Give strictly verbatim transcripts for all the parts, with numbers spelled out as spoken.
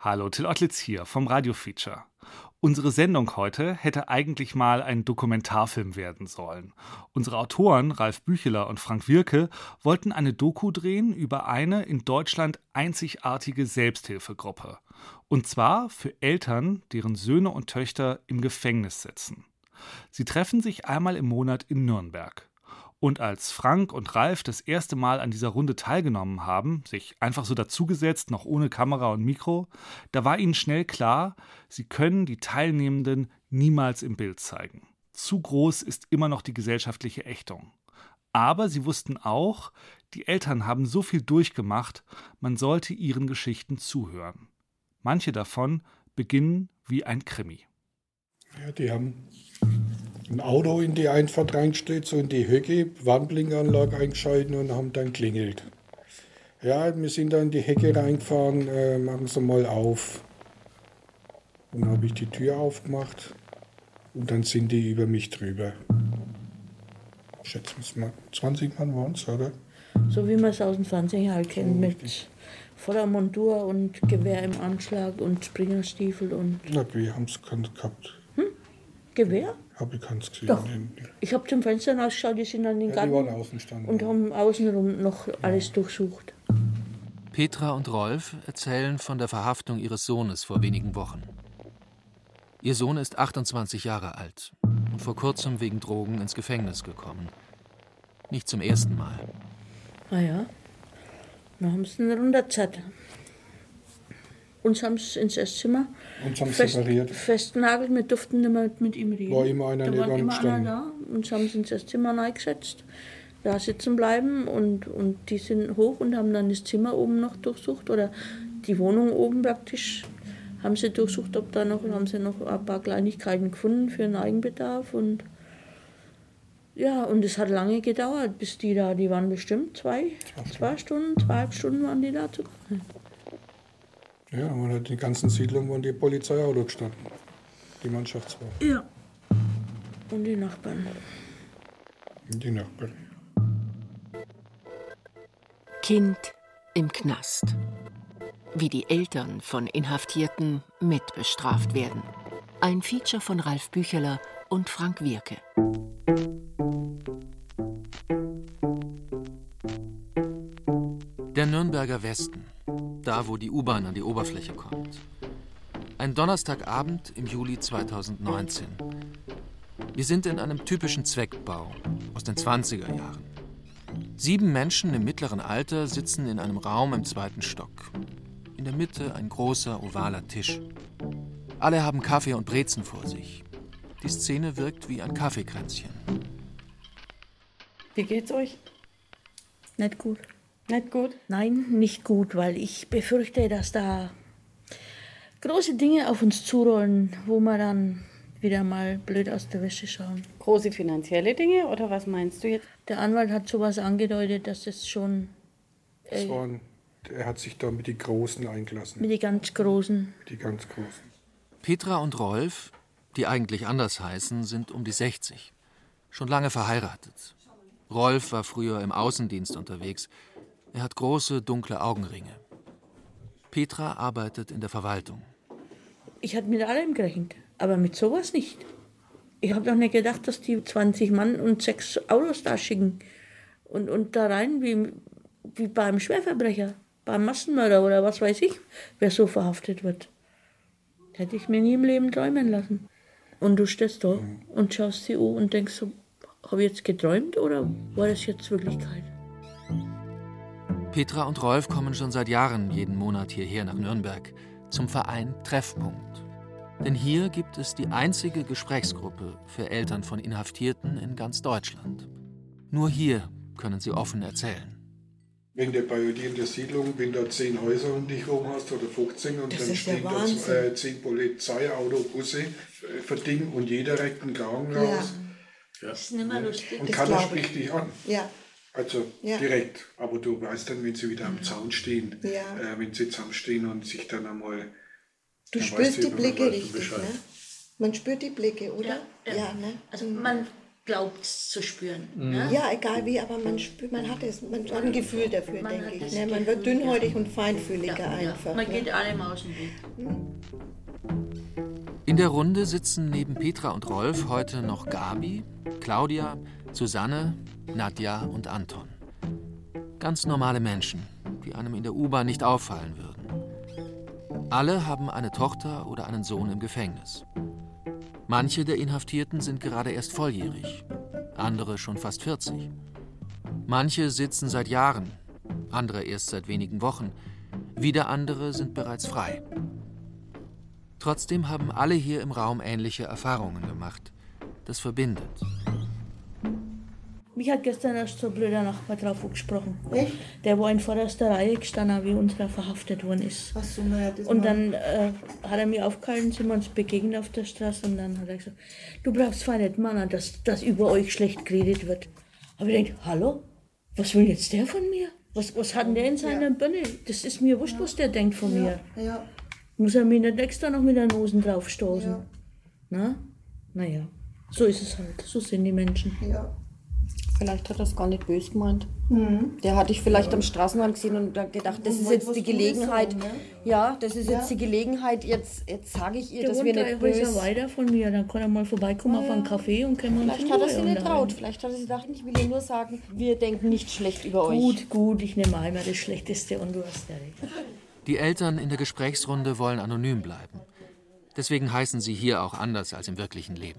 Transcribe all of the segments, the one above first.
Hallo, Till Ottlitz hier vom Radio-Feature. Unsere Sendung heute hätte eigentlich mal ein Dokumentarfilm werden sollen. Unsere Autoren Ralf Bücheler und Frank Wirke wollten eine Doku drehen über eine in Deutschland einzigartige Selbsthilfegruppe. Und zwar für Eltern, deren Söhne und Töchter im Gefängnis sitzen. Sie treffen sich einmal im Monat in Nürnberg. Und als Frank und Ralf das erste Mal an dieser Runde teilgenommen haben, sich einfach so dazugesetzt, noch ohne Kamera und Mikro, da war ihnen schnell klar, sie können die Teilnehmenden niemals im Bild zeigen. Zu groß ist immer noch die gesellschaftliche Ächtung. Aber sie wussten auch, die Eltern haben so viel durchgemacht, man sollte ihren Geschichten zuhören. Manche davon beginnen wie ein Krimi. Ja, die haben ein Auto in die Einfahrt reingestellt, so in die Hecke, Warnblinkanlage eingeschaltet und haben dann klingelt. Ja, wir sind dann in die Hecke reingefahren, äh, machen Sie mal auf. Und dann habe ich die Tür aufgemacht und dann sind die über mich drüber. Schätzen wir es mal, zwanzig Mann waren es, oder? So wie man es aus dem Fernsehen halt kennt, mit voller Montur und Gewehr im Anschlag und Springerstiefel und... Na, wir haben es gehabt. Hm? Gewehr? Habe ich keins gesehen. Doch. Ich habe zum Fenster rausgeschaut, die sind an den Ja, Garten die waren außen standen, und ja. haben außenrum noch alles durchsucht. Petra und Rolf erzählen von der Verhaftung ihres Sohnes vor wenigen Wochen. Ihr Sohn ist achtundzwanzig Jahre alt und vor kurzem wegen Drogen ins Gefängnis gekommen. Nicht zum ersten Mal. Ah ja, dann haben sie ihn runtergezerrt. Uns haben sie ins Esszimmer Uns haben fest, separiert. festgenagelt, wir durften nicht mehr mit ihm reden. War immer einer da neben war immer gestanden. einer da. Uns haben sie ins Esszimmer reingesetzt, da sitzen bleiben und, und die sind hoch und haben dann das Zimmer oben noch durchsucht oder die Wohnung oben praktisch. Haben sie durchsucht, ob da noch, haben sie noch ein paar Kleinigkeiten gefunden für den Eigenbedarf und ja, und es hat lange gedauert, bis die da, die waren bestimmt zwei, zwei Stunden, zweieinhalb Stunden waren die da zu kommen. Ja, man hat die ganzen Siedlungen, wo die Polizeiauto gestanden. Die Mannschaftswache. Ja. Und die Nachbarn. Und die Nachbarn. Kind im Knast. Wie die Eltern von Inhaftierten mitbestraft werden. Ein Feature von Ralf Bücheler und Frank Wirke. Der Nürnberger Westen. Da, wo die U-Bahn an die Oberfläche kommt. Ein Donnerstagabend im Juli zweitausendneunzehn. Wir sind in einem typischen Zweckbau aus den zwanziger Jahren. Sieben Menschen im mittleren Alter sitzen in einem Raum im zweiten Stock. In der Mitte ein großer, ovaler Tisch. Alle haben Kaffee und Brezen vor sich. Die Szene wirkt wie ein Kaffeekränzchen. Wie geht's euch? Nicht gut. Nicht gut? Nein, nicht gut, weil ich befürchte, dass da große Dinge auf uns zurollen, wo wir dann wieder mal blöd aus der Wäsche schauen. Große finanzielle Dinge oder was meinst du jetzt? Der Anwalt hat sowas angedeutet, dass es schon Das äh, waren, er hat sich da mit den Großen eingelassen. mit den ganz Großen. Die ganz Großen. Petra und Rolf, die eigentlich anders heißen, sind um die sechzig. Schon lange verheiratet. Rolf war früher im Außendienst unterwegs. Er hat große, dunkle Augenringe. Petra arbeitet in der Verwaltung. Ich hatte mit allem gerechnet, aber mit sowas nicht. Ich habe doch nicht gedacht, dass die zwanzig Mann und sechs Autos da schicken. Und, und da rein wie, wie beim Schwerverbrecher, beim Massenmörder oder was weiß ich, wer so verhaftet wird. Hätte ich mir nie im Leben träumen lassen. Und du stehst da und schaust sie an und denkst so, habe ich jetzt geträumt oder war das jetzt Wirklichkeit? Petra und Rolf kommen schon seit Jahren jeden Monat hierher nach Nürnberg zum Verein Treffpunkt. Denn hier gibt es die einzige Gesprächsgruppe für Eltern von Inhaftierten in ganz Deutschland. Nur hier können sie offen erzählen. Wenn du bei dir in der Siedlung, wenn du zehn Häuser um dich herum hast oder fünfzehn und Das dann ist ja stehen da Wahnsinn. äh, zehn Polizeiauto, Busse äh, verdingen und jeder reckt einen Kragen raus. Ja. Das ist nicht mehr lustig. Und Das keiner glaub ich. spricht dich an. Ja, Also Ja. direkt. Aber du weißt dann, wenn sie wieder am Zaun stehen, Ja. äh, wenn sie zusammenstehen und sich dann einmal. du dann spürst weißt die du, Blicke weißt du richtig, Bescheid. ne? Man spürt die Blicke, oder? Ja, ja. ne? Also Mhm. man, glaubt zu spüren. Mhm. Ne? Ja, egal wie, aber man spürt, man hat es, man hat ein Gefühl dafür, Man denke hat ich. das Ne? Man Gefühl, wird dünnhäutig ja. und feinfühliger Ja, einfach. ja. Man ne? geht allem aus dem Weg. In der Runde sitzen neben Petra und Rolf heute noch Gabi, Claudia, Susanne, Nadja und Anton. Ganz normale Menschen, die einem in der U-Bahn nicht auffallen würden. Alle haben eine Tochter oder einen Sohn im Gefängnis. Manche der Inhaftierten sind gerade erst volljährig, andere schon fast vierzig. Manche sitzen seit Jahren, andere erst seit wenigen Wochen, wieder andere sind bereits frei. Trotzdem haben alle hier im Raum ähnliche Erfahrungen gemacht. Das verbindet. Mich hat gestern erst so ein blöder Nachbar drauf gesprochen. Echt? Der war in vorderster Reihe gestanden, wie unserer verhaftet worden ist. Ach so, naja, das Und war- dann äh, hat er mir aufgehalten, sind wir uns begegnet auf der Straße und dann hat er gesagt, du brauchst zwar nicht meinen, dass, dass über euch schlecht geredet wird. Aber ich denke, hallo, was will jetzt der von mir? Was, was hat denn der in seiner Birne? Das ist mir wurscht, was der denkt von mir. Ja. Muss er mir nicht extra noch mit der Nose draufstoßen? Ja. Na? Naja, so ist es halt. So sind die Menschen. Ja. Vielleicht hat er es gar nicht böse gemeint. Mhm. Der hat dich vielleicht am Straßenrand gesehen und dann gedacht, das ist jetzt was die Gutes Gelegenheit. sagen, ne? Ja, das ist Ja. jetzt die Gelegenheit, jetzt, jetzt sage ich ihr, Der dass wohnt wir drei nicht Häuser böse. weiter von mir. Dann kann er mal vorbeikommen auf einen Kaffee und können wir uns Vielleicht in hat er Ruhe sich nicht unterhalten. traut. Vielleicht hat er sich gedacht, ich will ihr nur sagen, wir denken nicht schlecht über euch. Gut, gut, ich nehme einmal das Schlechteste und du hast ja recht. Die Eltern in der Gesprächsrunde wollen anonym bleiben. Deswegen heißen sie hier auch anders als im wirklichen Leben.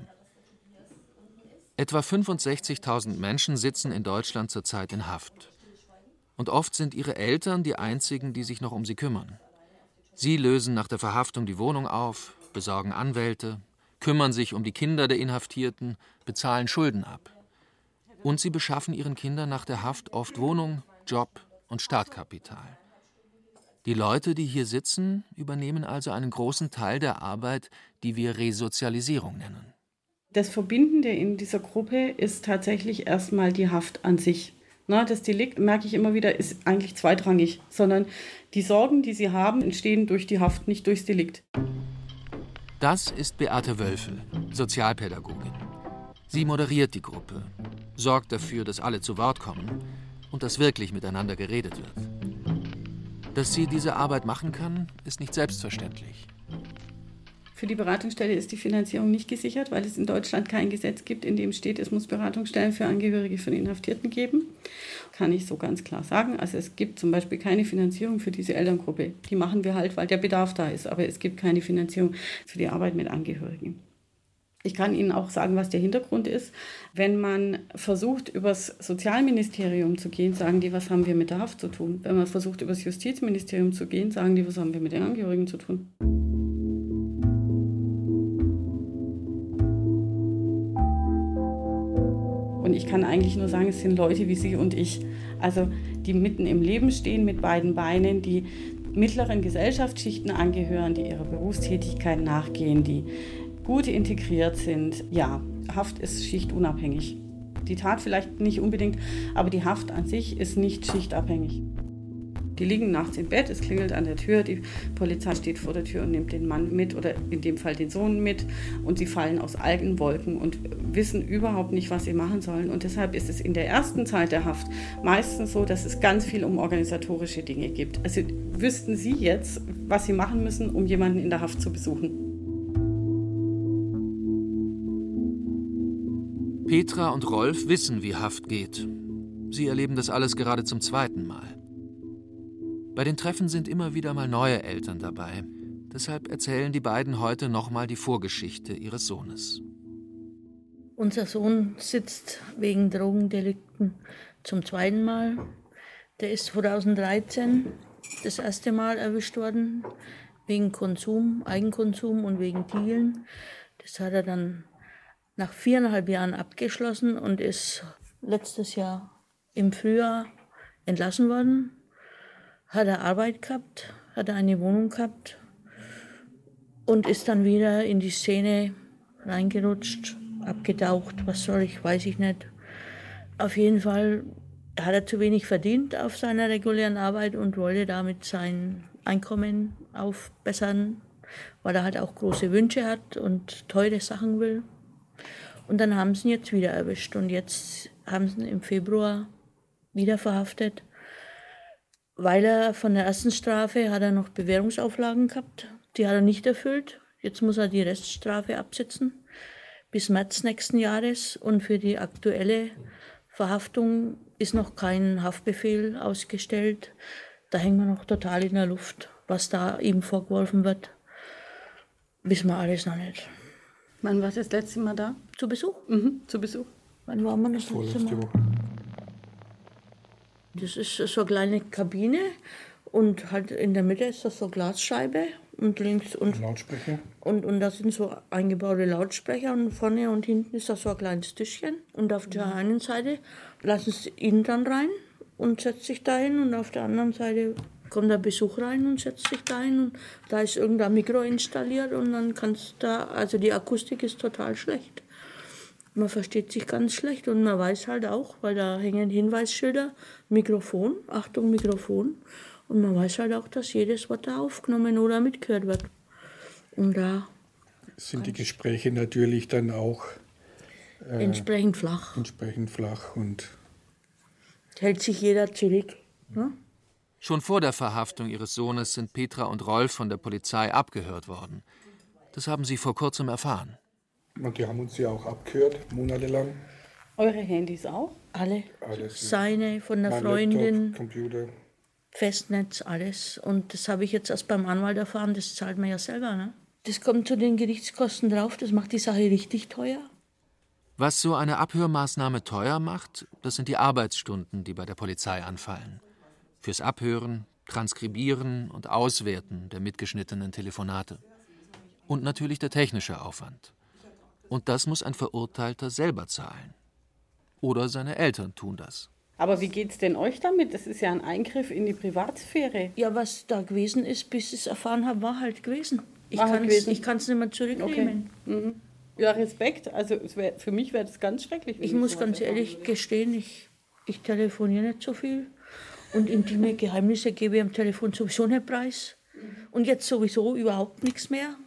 Etwa fünfundsechzigtausend Menschen sitzen in Deutschland zurzeit in Haft. Und oft sind ihre Eltern die einzigen, die sich noch um sie kümmern. Sie lösen nach der Verhaftung die Wohnung auf, besorgen Anwälte, kümmern sich um die Kinder der Inhaftierten, bezahlen Schulden ab. Und sie beschaffen ihren Kindern nach der Haft oft Wohnung, Job und Startkapital. Die Leute, die hier sitzen, übernehmen also einen großen Teil der Arbeit, die wir Resozialisierung nennen. Das Verbindende in dieser Gruppe ist tatsächlich erstmal die Haft an sich. Na, das Delikt, merke ich immer wieder, ist eigentlich zweitrangig, sondern die Sorgen, die sie haben, entstehen durch die Haft, nicht durchs Delikt. Das ist Beate Wölfel, Sozialpädagogin. Sie moderiert die Gruppe, sorgt dafür, dass alle zu Wort kommen und dass wirklich miteinander geredet wird. Dass sie diese Arbeit machen kann, ist nicht selbstverständlich. Für die Beratungsstelle ist die Finanzierung nicht gesichert, weil es in Deutschland kein Gesetz gibt, in dem steht, es muss Beratungsstellen für Angehörige von Inhaftierten geben. Kann ich so ganz klar sagen. Also es gibt zum Beispiel keine Finanzierung für diese Elterngruppe. Die machen wir halt, weil der Bedarf da ist. Aber es gibt keine Finanzierung für die Arbeit mit Angehörigen. Ich kann Ihnen auch sagen, was der Hintergrund ist. Wenn man versucht, übers Sozialministerium zu gehen, sagen die, was haben wir mit der Haft zu tun? Wenn man versucht, übers Justizministerium zu gehen, sagen die, was haben wir mit den Angehörigen zu tun? Und ich kann eigentlich nur sagen, es sind Leute wie Sie und ich, also die mitten im Leben stehen mit beiden Beinen, die mittleren Gesellschaftsschichten angehören, die ihrer Berufstätigkeit nachgehen, die gut integriert sind. Ja, Haft ist schichtunabhängig. Die Tat vielleicht nicht unbedingt, aber die Haft an sich ist nicht schichtabhängig. Die liegen nachts im Bett, es klingelt an der Tür, die Polizei steht vor der Tür und nimmt den Mann mit oder in dem Fall den Sohn mit und sie fallen aus Algenwolken und wissen überhaupt nicht, was sie machen sollen. Und deshalb ist es in der ersten Zeit der Haft meistens so, dass es ganz viel um organisatorische Dinge geht. Also wüssten Sie jetzt, was Sie machen müssen, um jemanden in der Haft zu besuchen? Petra und Rolf wissen, wie Haft geht. Sie erleben das alles gerade zum zweiten Mal. Bei den Treffen sind immer wieder mal neue Eltern dabei. Deshalb erzählen die beiden heute nochmal die Vorgeschichte ihres Sohnes. Unser Sohn sitzt wegen Drogendelikten zum zweiten Mal. Der ist zweitausenddreizehn das erste Mal erwischt worden, wegen Konsum, Eigenkonsum und wegen Dealen. Das hat er dann nach viereinhalb Jahren abgeschlossen und ist letztes Jahr im Frühjahr entlassen worden. Hat er Arbeit gehabt, hat er eine Wohnung gehabt und ist dann wieder in die Szene reingerutscht, abgetaucht, was soll ich, weiß ich nicht. Auf jeden Fall hat er zu wenig verdient auf seiner regulären Arbeit und wollte damit sein Einkommen aufbessern, weil er halt auch große Wünsche hat und teure Sachen will. Und dann haben sie ihn jetzt wieder erwischt. Und jetzt haben sie ihn im Februar wieder verhaftet. Weil er von der ersten Strafe hat er noch Bewährungsauflagen gehabt. Die hat er nicht erfüllt. Jetzt muss er die Reststrafe absitzen bis März nächsten Jahres. Und für die aktuelle Verhaftung ist noch kein Haftbefehl ausgestellt. Da hängen wir noch total in der Luft. Was da ihm vorgeworfen wird, wissen wir alles noch nicht. Wann war das letzte Mal da? Zu Besuch? Mhm, zu Besuch. Wann waren wir das letzte Mal? Das ist so eine kleine Kabine und halt in der Mitte ist das so eine Glasscheibe und links und Lautsprecher. Und, und da sind so eingebaute Lautsprecher und vorne und hinten ist da so ein kleines Tischchen. Und auf der einen Seite lassen sie ihn dann rein und setzt sich da hin und auf der anderen Seite kommt der Besuch rein und setzt sich da hin und da ist irgendein Mikro installiert und dann kannst da, also die Akustik ist total schlecht. Man versteht sich ganz schlecht und man weiß halt auch, weil da hängen Hinweisschilder, Mikrofon, Achtung Mikrofon und man weiß halt auch, dass jedes Wort da aufgenommen oder mitgehört wird. Und da sind die Gespräche natürlich dann auch äh, entsprechend flach. Entsprechend flach und hält sich jeder zurück. Ne? Schon vor der Verhaftung ihres Sohnes sind Petra und Rolf von der Polizei abgehört worden. Das haben sie vor kurzem erfahren. Und die haben uns ja auch abgehört, monatelang. Eure Handys auch? Alle. Alles. Seine, von der mein Freundin, Laptop, Computer. Festnetz, alles. Und das habe ich jetzt erst beim Anwalt erfahren, das zahlt man ja selber. Ne? Das kommt zu den Gerichtskosten drauf, das macht die Sache richtig teuer. Was so eine Abhörmaßnahme teuer macht, das sind die Arbeitsstunden, die bei der Polizei anfallen. Fürs Abhören, Transkribieren und Auswerten der mitgeschnittenen Telefonate. Und natürlich der technische Aufwand. Und das muss ein Verurteilter selber zahlen. Oder seine Eltern tun das. Aber wie geht's denn euch damit? Das ist ja ein Eingriff in die Privatsphäre. Ja, was da gewesen ist, bis ich es erfahren habe, war halt gewesen. Ich War halt kann gewesen. Ich kann es nicht mehr zurücknehmen. Okay. Mhm. Ja, Respekt. Also es wär, für mich wäre das ganz schrecklich. Ich muss ganz ehrlich gestehen, ich, ich telefoniere nicht so viel. Und intime Geheimnisse gebe ich am Telefon sowieso nicht preis. Und jetzt sowieso überhaupt nichts mehr.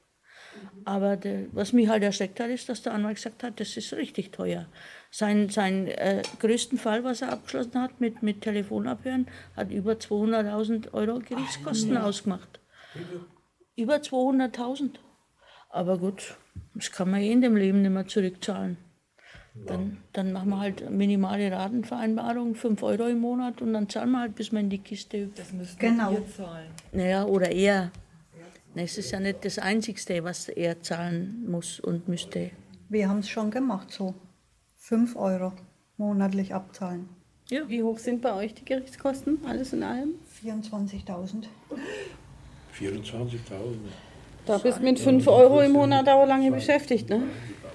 Aber der, was mich halt erschreckt hat, ist, dass der Anwalt gesagt hat, das ist richtig teuer. Sein, sein äh, größten Fall, was er abgeschlossen hat mit, mit Telefonabhören, hat über zweihunderttausend Euro Gerichtskosten Ach, ausgemacht. Bitte? Über zweihunderttausend. Aber gut, das kann man eh in dem Leben nicht mehr zurückzahlen. Dann, dann machen wir halt minimale Ratenvereinbarung, fünf Euro im Monat und dann zahlen wir halt, bis wir in die Kiste übt. Das müssen genau. wir zahlen. Naja, oder er. Es ist ja nicht das Einzigste, was er zahlen muss und müsste. Wir haben es schon gemacht, so fünf Euro monatlich abzahlen. Ja. Wie hoch sind bei euch die Gerichtskosten, alles in allem? vierundzwanzigtausend. vierundzwanzigtausend? Da bist du mit fünf Euro im Monat auch lange beschäftigt, ne?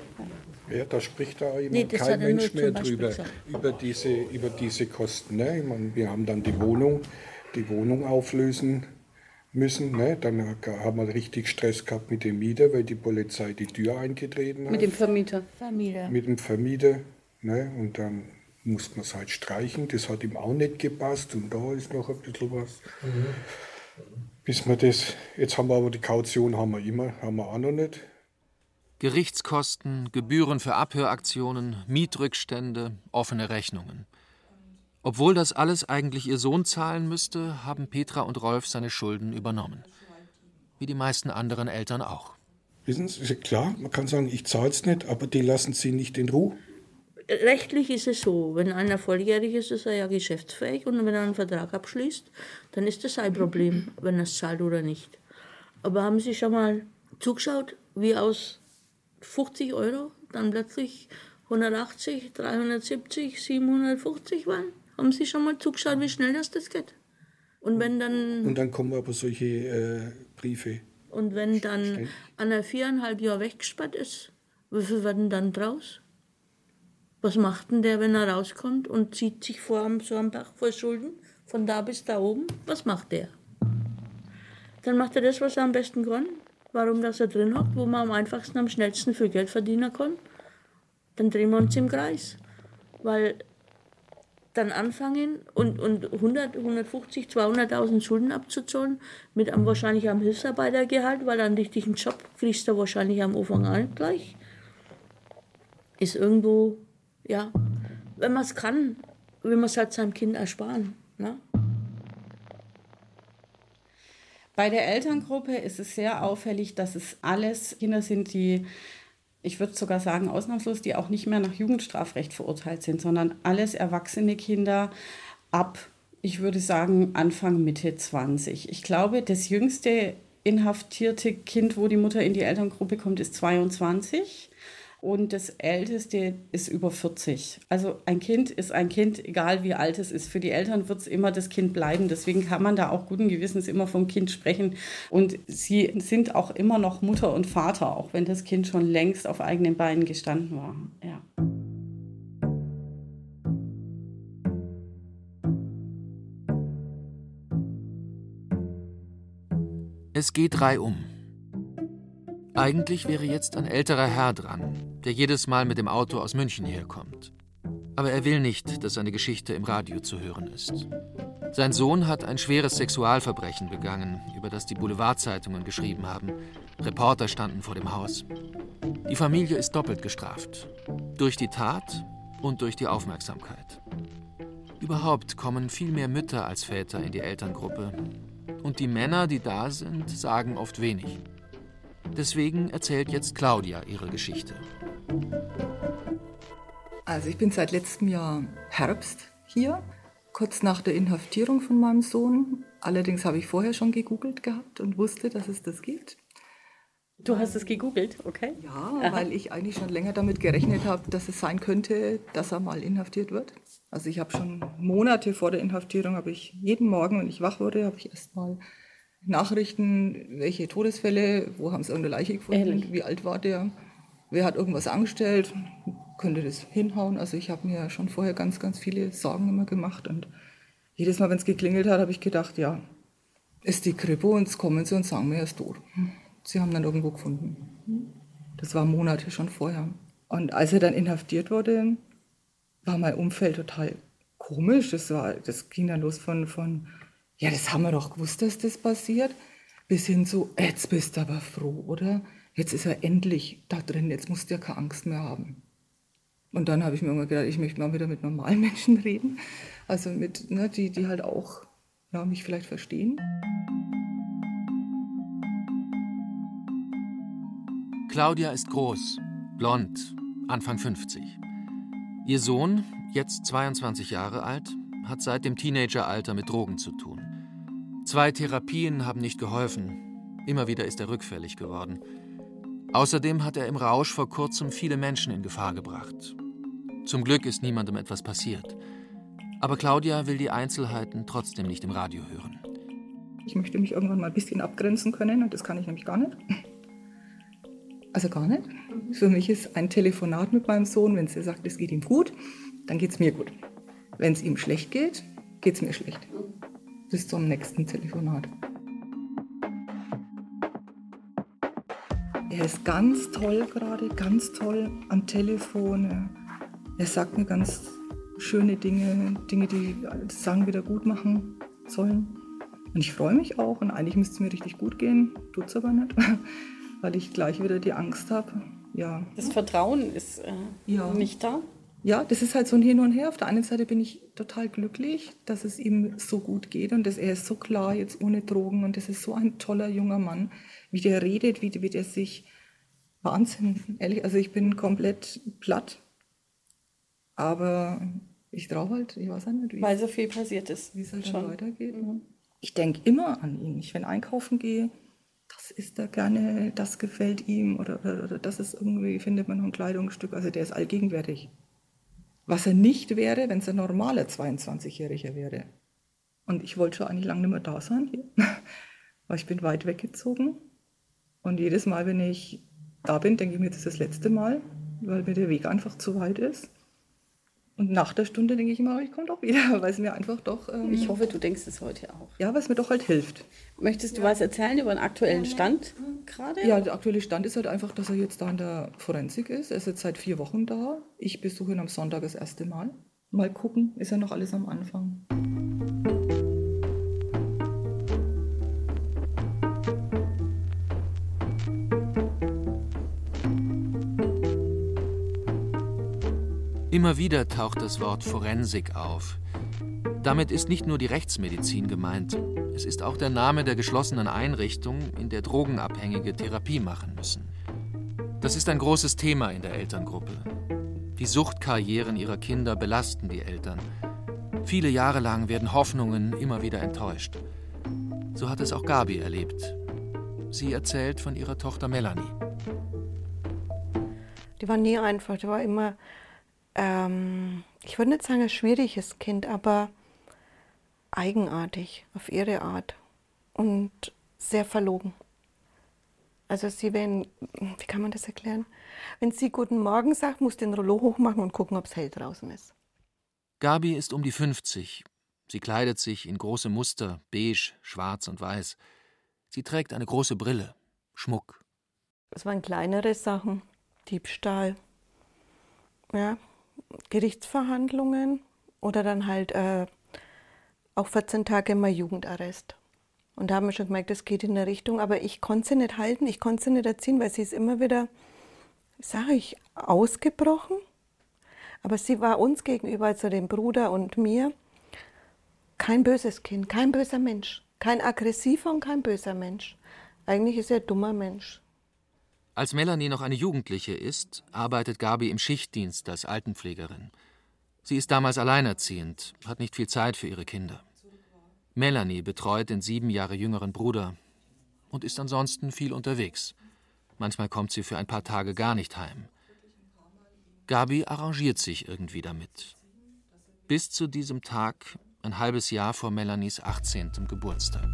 Ja, da spricht da immer nee, kein Mensch mehr drüber, über diese, über diese Kosten. Ne? Ich meine, wir haben dann die Wohnung, die Wohnung auflösen müssen. Ne? Dann haben wir richtig Stress gehabt mit dem Mieter, weil die Polizei die Tür eingetreten hat. Mit dem Vermieter. Vermieter. Mit dem Vermieter. Ne? Und dann musste man es halt streichen. Das hat ihm auch nicht gepasst. Und da ist noch ein bisschen was. Mhm. Bis wir das, jetzt haben wir aber die Kaution haben wir immer, haben wir auch noch nicht. Gerichtskosten, Gebühren für Abhöraktionen, Mietrückstände, offene Rechnungen. Obwohl das alles eigentlich ihr Sohn zahlen müsste, haben Petra und Rolf seine Schulden übernommen. Wie die meisten anderen Eltern auch. Wissen Sie, ist ja klar, man kann sagen, ich zahle es nicht, aber die lassen Sie nicht in Ruhe. Rechtlich ist es so, wenn einer volljährig ist, ist er ja geschäftsfähig und wenn er einen Vertrag abschließt, dann ist das sein Problem, wenn er es zahlt oder nicht. Aber haben Sie schon mal zugeschaut, wie aus fünfzig Euro dann plötzlich hundertachtzig, dreihundertsiebzig, siebenhundertfünfzig waren? Haben Sie schon mal zugeschaut, wie schnell das, das geht? Und wenn dann... Und dann kommen aber solche äh, Briefe. Und wenn dann einer viereinhalb Jahre weggesperrt ist, wie viel werden dann draus? Was macht denn der, wenn er rauskommt und zieht sich vor so einem Bach voll Schulden, von da bis da oben? Was macht der? Dann macht er das, was er am besten kann. Warum, dass er drin hockt, wo man am einfachsten, am schnellsten viel Geld verdienen kann. Dann drehen wir uns im Kreis. Weil dann anfangen und, und hundert, hundertfünfzig, zweihunderttausend Schulden abzuzahlen, mit einem wahrscheinlich am Hilfsarbeitergehalt, weil einen richtigen Job kriegst du wahrscheinlich am Anfang auch nicht gleich. ist irgendwo, ja, wenn man es kann, will man es halt seinem Kind ersparen. Ne? Bei der Elterngruppe ist es sehr auffällig, dass es alles Kinder sind, die, ich würde sogar sagen ausnahmslos, die auch nicht mehr nach Jugendstrafrecht verurteilt sind, sondern alles erwachsene Kinder ab, ich würde sagen, Anfang, Mitte zwanzig. Ich glaube, das jüngste inhaftierte Kind, wo die Mutter in die Elterngruppe kommt, ist zweiundzwanzig. Und das Älteste ist über vierzig. Also ein Kind ist ein Kind, egal wie alt es ist. Für die Eltern wird es immer das Kind bleiben. Deswegen kann man da auch guten Gewissens immer vom Kind sprechen. Und sie sind auch immer noch Mutter und Vater, auch wenn das Kind schon längst auf eigenen Beinen gestanden war. Ja. Es geht reihum. Eigentlich wäre jetzt ein älterer Herr dran, der jedes Mal mit dem Auto aus München herkommt. Aber er will nicht, dass seine Geschichte im Radio zu hören ist. Sein Sohn hat ein schweres Sexualverbrechen begangen, über das die Boulevardzeitungen geschrieben haben. Reporter standen vor dem Haus. Die Familie ist doppelt gestraft. Durch die Tat und durch die Aufmerksamkeit. Überhaupt kommen viel mehr Mütter als Väter in die Elterngruppe. Und die Männer, die da sind, sagen oft wenig. Deswegen erzählt jetzt Claudia ihre Geschichte. Also ich bin seit letztem Jahr Herbst hier, kurz nach der Inhaftierung von meinem Sohn. Allerdings habe ich vorher schon gegoogelt gehabt und wusste, dass es das gibt. Du hast es gegoogelt, okay? Ja, Aha. Weil ich eigentlich schon länger damit gerechnet habe, dass es sein könnte, dass er mal inhaftiert wird. Also ich habe schon Monate vor der Inhaftierung, habe ich jeden Morgen, wenn ich wach wurde, habe ich erst mal Nachrichten, welche Todesfälle, wo haben sie irgendeine Leiche gefunden, Ehrlich? Wie alt war der, wer hat irgendwas angestellt, könnte das hinhauen. Also ich habe mir schon vorher ganz, ganz viele Sorgen immer gemacht und jedes Mal, wenn es geklingelt hat, habe ich gedacht, ja, ist die Kripo und jetzt kommen sie und sagen mir, er ist tot. Sie haben dann irgendwo gefunden. Das war Monate schon vorher. Und als er dann inhaftiert wurde, war mein Umfeld total komisch. Das, war, das ging dann los von, von, ja, das haben wir doch gewusst, dass das passiert, bis hin zu, jetzt bist du aber froh, oder? Jetzt ist er endlich da drin, jetzt musst du ja keine Angst mehr haben. Und dann habe ich mir immer gedacht, ich möchte mal wieder mit normalen Menschen reden. Also mit, ne, die, die halt auch ja, mich vielleicht verstehen. Claudia ist groß, blond, Anfang fünfzig. Ihr Sohn, jetzt zweiundzwanzig Jahre alt, hat seit dem Teenageralter mit Drogen zu tun. Zwei Therapien haben nicht geholfen. Immer wieder ist er rückfällig geworden. Außerdem hat er im Rausch vor kurzem viele Menschen in Gefahr gebracht. Zum Glück ist niemandem etwas passiert. Aber Claudia will die Einzelheiten trotzdem nicht im Radio hören. Ich möchte mich irgendwann mal ein bisschen abgrenzen können und das kann ich nämlich gar nicht. Also gar nicht. Für mich ist ein Telefonat mit meinem Sohn, wenn er sagt, es geht ihm gut, dann geht es mir gut. Wenn es ihm schlecht geht, geht es mir schlecht. Bis zum nächsten Telefonat. Er ist ganz toll gerade, ganz toll am Telefon. Er sagt mir ganz schöne Dinge, Dinge, die das Sagen wieder gut machen sollen. Und ich freue mich auch und eigentlich müsste es mir richtig gut gehen, tut es aber nicht. Weil ich gleich wieder die Angst habe. Ja. Das Vertrauen ist äh, ja. nicht da. Ja, das ist halt so ein Hin und Her. Auf der einen Seite bin ich total glücklich, dass es ihm so gut geht und dass er ist so klar jetzt ohne Drogen und das ist so ein toller junger Mann, wie der redet, wie, wie der sich... Wahnsinn, ehrlich. Also ich bin komplett platt, aber ich traue halt, ich weiß nicht, weil so viel passiert ist, wie es halt schon weitergeht. Mhm. Ich denke immer an ihn. Ich, wenn einkaufen gehe, das isst er gerne, das gefällt ihm oder, oder, oder das ist irgendwie, findet man noch ein Kleidungsstück. Also der ist allgegenwärtig. Was er nicht wäre, wenn es ein normaler zweiundzwanzigjähriger wäre. Und ich wollte schon eigentlich lange nicht mehr da sein hier, weil ich bin weit weggezogen. Und jedes Mal, wenn ich da bin, denke ich mir, das ist das letzte Mal, weil mir der Weg einfach zu weit ist. Und nach der Stunde denke ich immer, ich komme doch wieder, weil es mir einfach doch... Ähm, ich hoffe, du denkst es heute auch. Ja, weil es mir doch halt hilft. Möchtest du ja. was erzählen über den aktuellen Stand gerade? Ja, der aktuelle Stand ist halt einfach, dass er jetzt da in der Forensik ist. Er ist jetzt seit vier Wochen da. Ich besuche ihn am Sonntag das erste Mal. Mal gucken, ist ja noch alles am Anfang. Immer wieder taucht das Wort Forensik auf. Damit ist nicht nur die Rechtsmedizin gemeint, es ist auch der Name der geschlossenen Einrichtung, in der Drogenabhängige Therapie machen müssen. Das ist ein großes Thema in der Elterngruppe. Die Suchtkarrieren ihrer Kinder belasten die Eltern. Viele Jahre lang werden Hoffnungen immer wieder enttäuscht. So hat es auch Gabi erlebt. Sie erzählt von ihrer Tochter Melanie. Die war nie einfach, die war immer, ähm, ich würde nicht sagen ein schwieriges Kind, aber eigenartig auf ihre Art und sehr verlogen. Also sie, wenn, wie kann man das erklären? Wenn sie Guten Morgen sagt, muss den Rollo hochmachen und gucken, ob es hell draußen ist. Gabi ist um die fünfzig. Sie kleidet sich in große Muster, beige, schwarz und weiß. Sie trägt eine große Brille, Schmuck. Es waren kleinere Sachen, Diebstahl, ja, Gerichtsverhandlungen oder dann halt äh, auch vierzehn Tage immer Jugendarrest. Und da haben wir schon gemerkt, das geht in eine Richtung, aber ich konnte sie nicht halten, ich konnte sie nicht erziehen, weil sie ist immer wieder, sage ich, ausgebrochen. Aber sie war uns gegenüber, also dem Bruder und mir, kein böses Kind, kein böser Mensch, kein aggressiver und kein böser Mensch. Eigentlich ist sie ein dummer Mensch. Als Melanie noch eine Jugendliche ist, arbeitet Gabi im Schichtdienst als Altenpflegerin. Sie ist damals alleinerziehend, hat nicht viel Zeit für ihre Kinder. Melanie betreut den sieben Jahre jüngeren Bruder und ist ansonsten viel unterwegs. Manchmal kommt sie für ein paar Tage gar nicht heim. Gabi arrangiert sich irgendwie damit. Bis zu diesem Tag, ein halbes Jahr vor Melanies achtzehnten Geburtstag.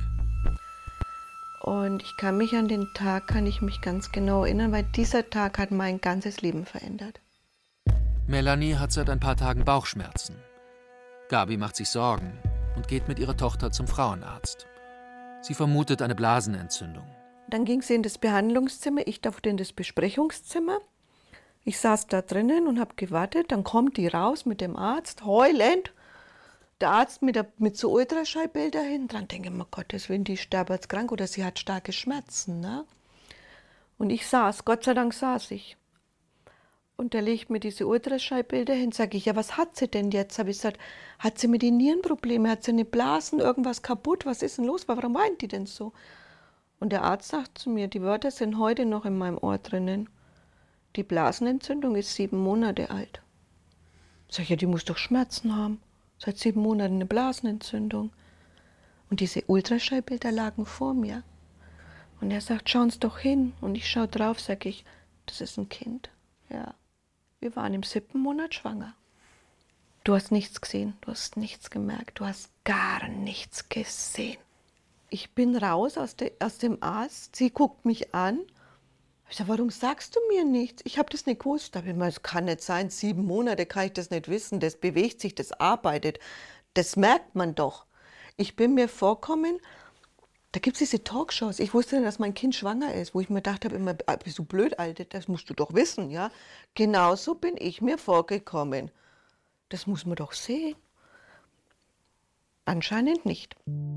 Und ich kann mich an den Tag, kann ich mich ganz genau erinnern, weil dieser Tag hat mein ganzes Leben verändert. Melanie hat seit ein paar Tagen Bauchschmerzen. Gabi macht sich Sorgen und geht mit ihrer Tochter zum Frauenarzt. Sie vermutet eine Blasenentzündung. Dann ging sie in das Behandlungszimmer, ich durfte in das Besprechungszimmer. Ich saß da drinnen und habe gewartet. Dann kommt die raus mit dem Arzt, heulend. Der Arzt mit, der, mit so Ultraschallbilder hin. Dann denke ich mir, Gottes Willen, die ist sterbenskrank oder sie hat starke Schmerzen. Ne? Und ich saß, Gott sei Dank saß ich. Und der legt mir diese Ultraschallbilder hin. Sage ich, ja, was hat sie denn jetzt? Habe ich gesagt, hat sie mit den Nierenproblemen? Hat sie eine Blasen, irgendwas kaputt? Was ist denn los? Warum weint die denn so? Und der Arzt sagt zu mir, die Wörter sind heute noch in meinem Ohr drinnen. Die Blasenentzündung ist sieben Monate alt. Sag ich, ja, die muss doch Schmerzen haben. Seit sieben Monaten eine Blasenentzündung. Und diese Ultraschallbilder lagen vor mir. Und er sagt, schauen Sie doch hin. Und ich schaue drauf, sage ich, das ist ein Kind. Ja, wir waren im siebten Monat schwanger. Du hast nichts gesehen, du hast nichts gemerkt, du hast gar nichts gesehen. Ich bin raus aus, de, aus dem Arzt, sie guckt mich an. Ich sage, warum sagst du mir nichts? Ich habe das nicht gewusst. Aber ich meine, es kann nicht sein, sieben Monate kann ich das nicht wissen. Das bewegt sich, das arbeitet. Das merkt man doch. Ich bin mir vorkommen, da gibt es diese Talkshows. Ich wusste nicht, dass mein Kind schwanger ist, wo ich mir gedacht habe, immer, bist du blöd, Alte, das musst du doch wissen, ja? Genauso bin ich mir vorgekommen. Das muss man doch sehen. Anscheinend nicht.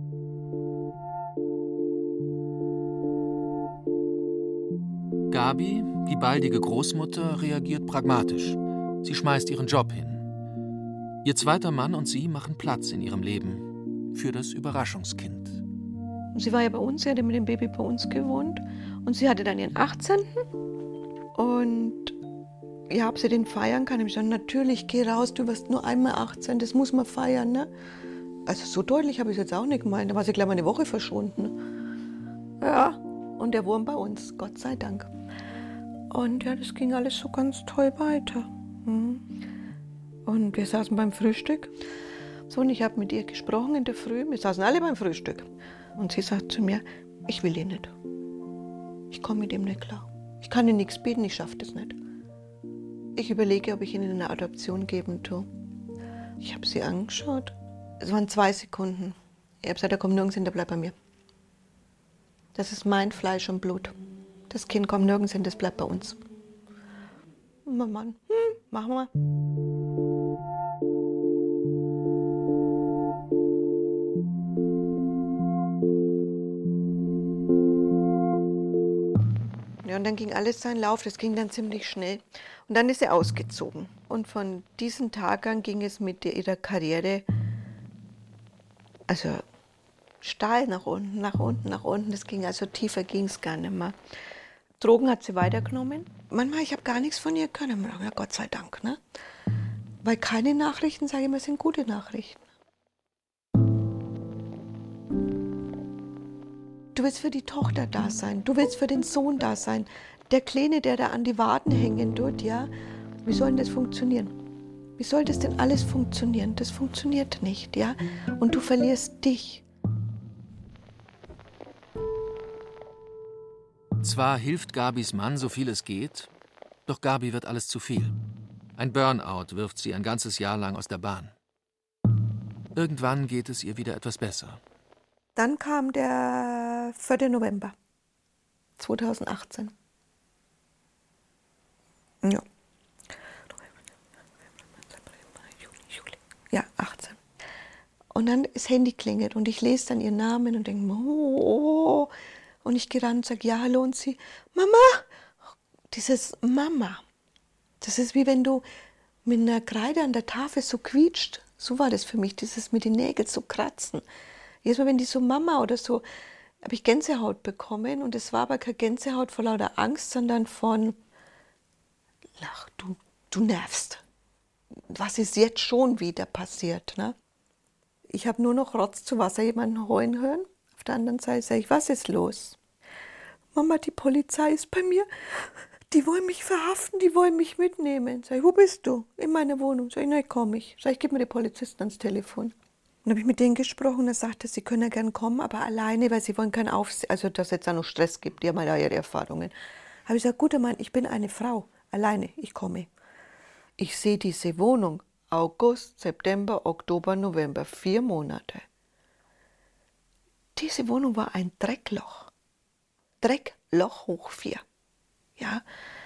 Gabi, die baldige Großmutter, reagiert pragmatisch. Sie schmeißt ihren Job hin. Ihr zweiter Mann und sie machen Platz in ihrem Leben für das Überraschungskind. Sie war ja bei uns, sie hatte mit dem Baby bei uns gewohnt. Und sie hatte dann ihren achtzehnten Und ja, ob sie den feiern kann. Ich habe gesagt, natürlich, geh raus, du wirst nur einmal achtzehn, das muss man feiern. Ne? Also so deutlich habe ich es jetzt auch nicht gemeint. Da war sie gleich mal eine Woche verschwunden. Ja, und der wohnt bei uns, Gott sei Dank. Und ja, das ging alles so ganz toll weiter. Und wir saßen beim Frühstück. So, und ich habe mit ihr gesprochen in der Früh. Wir saßen alle beim Frühstück. Und sie sagt zu mir, ich will ihn nicht. Ich komme mit ihm nicht klar. Ich kann ihm nichts bieten, ich schaffe das nicht. Ich überlege, ob ich ihn in eine Adoption geben tue. Ich habe sie angeschaut. Es waren zwei Sekunden. Ich habe gesagt, er kommt nirgends hin, der bleibt bei mir. Das ist mein Fleisch und Blut. Das Kind kommt nirgends hin, das bleibt bei uns. Mann, hm, machen wir. Ja, und dann ging alles seinen Lauf, das ging dann ziemlich schnell. Und dann ist sie ausgezogen. Und von diesem Tag an ging es mit ihrer Karriere, also steil nach unten, nach unten, nach unten. Das ging also tiefer ging es gar nicht mehr. Drogen hat sie weitergenommen. Manchmal, ich habe gar nichts von ihr können. Ja, Gott sei Dank, ne? Weil keine Nachrichten, sage ich mal, sind gute Nachrichten. Du willst für die Tochter da sein, du willst für den Sohn da sein. Der Kleine, der da an die Waden hängen tut, ja, wie soll denn das funktionieren? Wie soll das denn alles funktionieren? Das funktioniert nicht, ja? Und du verlierst dich. Zwar hilft Gabis Mann, so viel es geht, doch Gabi wird alles zu viel. Ein Burnout wirft sie ein ganzes Jahr lang aus der Bahn. Irgendwann geht es ihr wieder etwas besser. Dann kam der vierte November zweitausendachtzehn. Ja. Ja, achtzehn. Und dann das Handy klingelt und ich lese dann ihren Namen und denke, oh, oh. Und ich gehe ran und sage, ja, hallo, und sie, Mama. Dieses Mama, das ist wie wenn du mit einer Kreide an der Tafel so quietscht. So war das für mich, dieses mit den Nägeln so kratzen. Jedes Mal, wenn die so Mama oder so, habe ich Gänsehaut bekommen. Und es war aber keine Gänsehaut vor lauter Angst, sondern von, ach, du, du nervst. Was ist jetzt schon wieder passiert? Ne? Ich habe nur noch Rotz zu Wasser jemanden heulen hören. Auf der anderen Seite sage ich, was ist los? Mama, die Polizei ist bei mir. Die wollen mich verhaften, die wollen mich mitnehmen. Sag ich, wo bist du? In meiner Wohnung. Sag ich, nein, komm ich. Sag ich, gib mir die Polizisten ans Telefon. Dann habe ich mit denen gesprochen, er sagte, sie können ja gern kommen, aber alleine, weil sie wollen keinen Aufsehen, also dass es jetzt auch noch Stress gibt, die haben ja ihre Erfahrungen. Habe ich gesagt, guter Mann, ich bin eine Frau, alleine, ich komme. Ich sehe diese Wohnung, August, September, Oktober, November, vier Monate. Diese Wohnung war ein Dreckloch. Dreckloch hoch vier. Ja.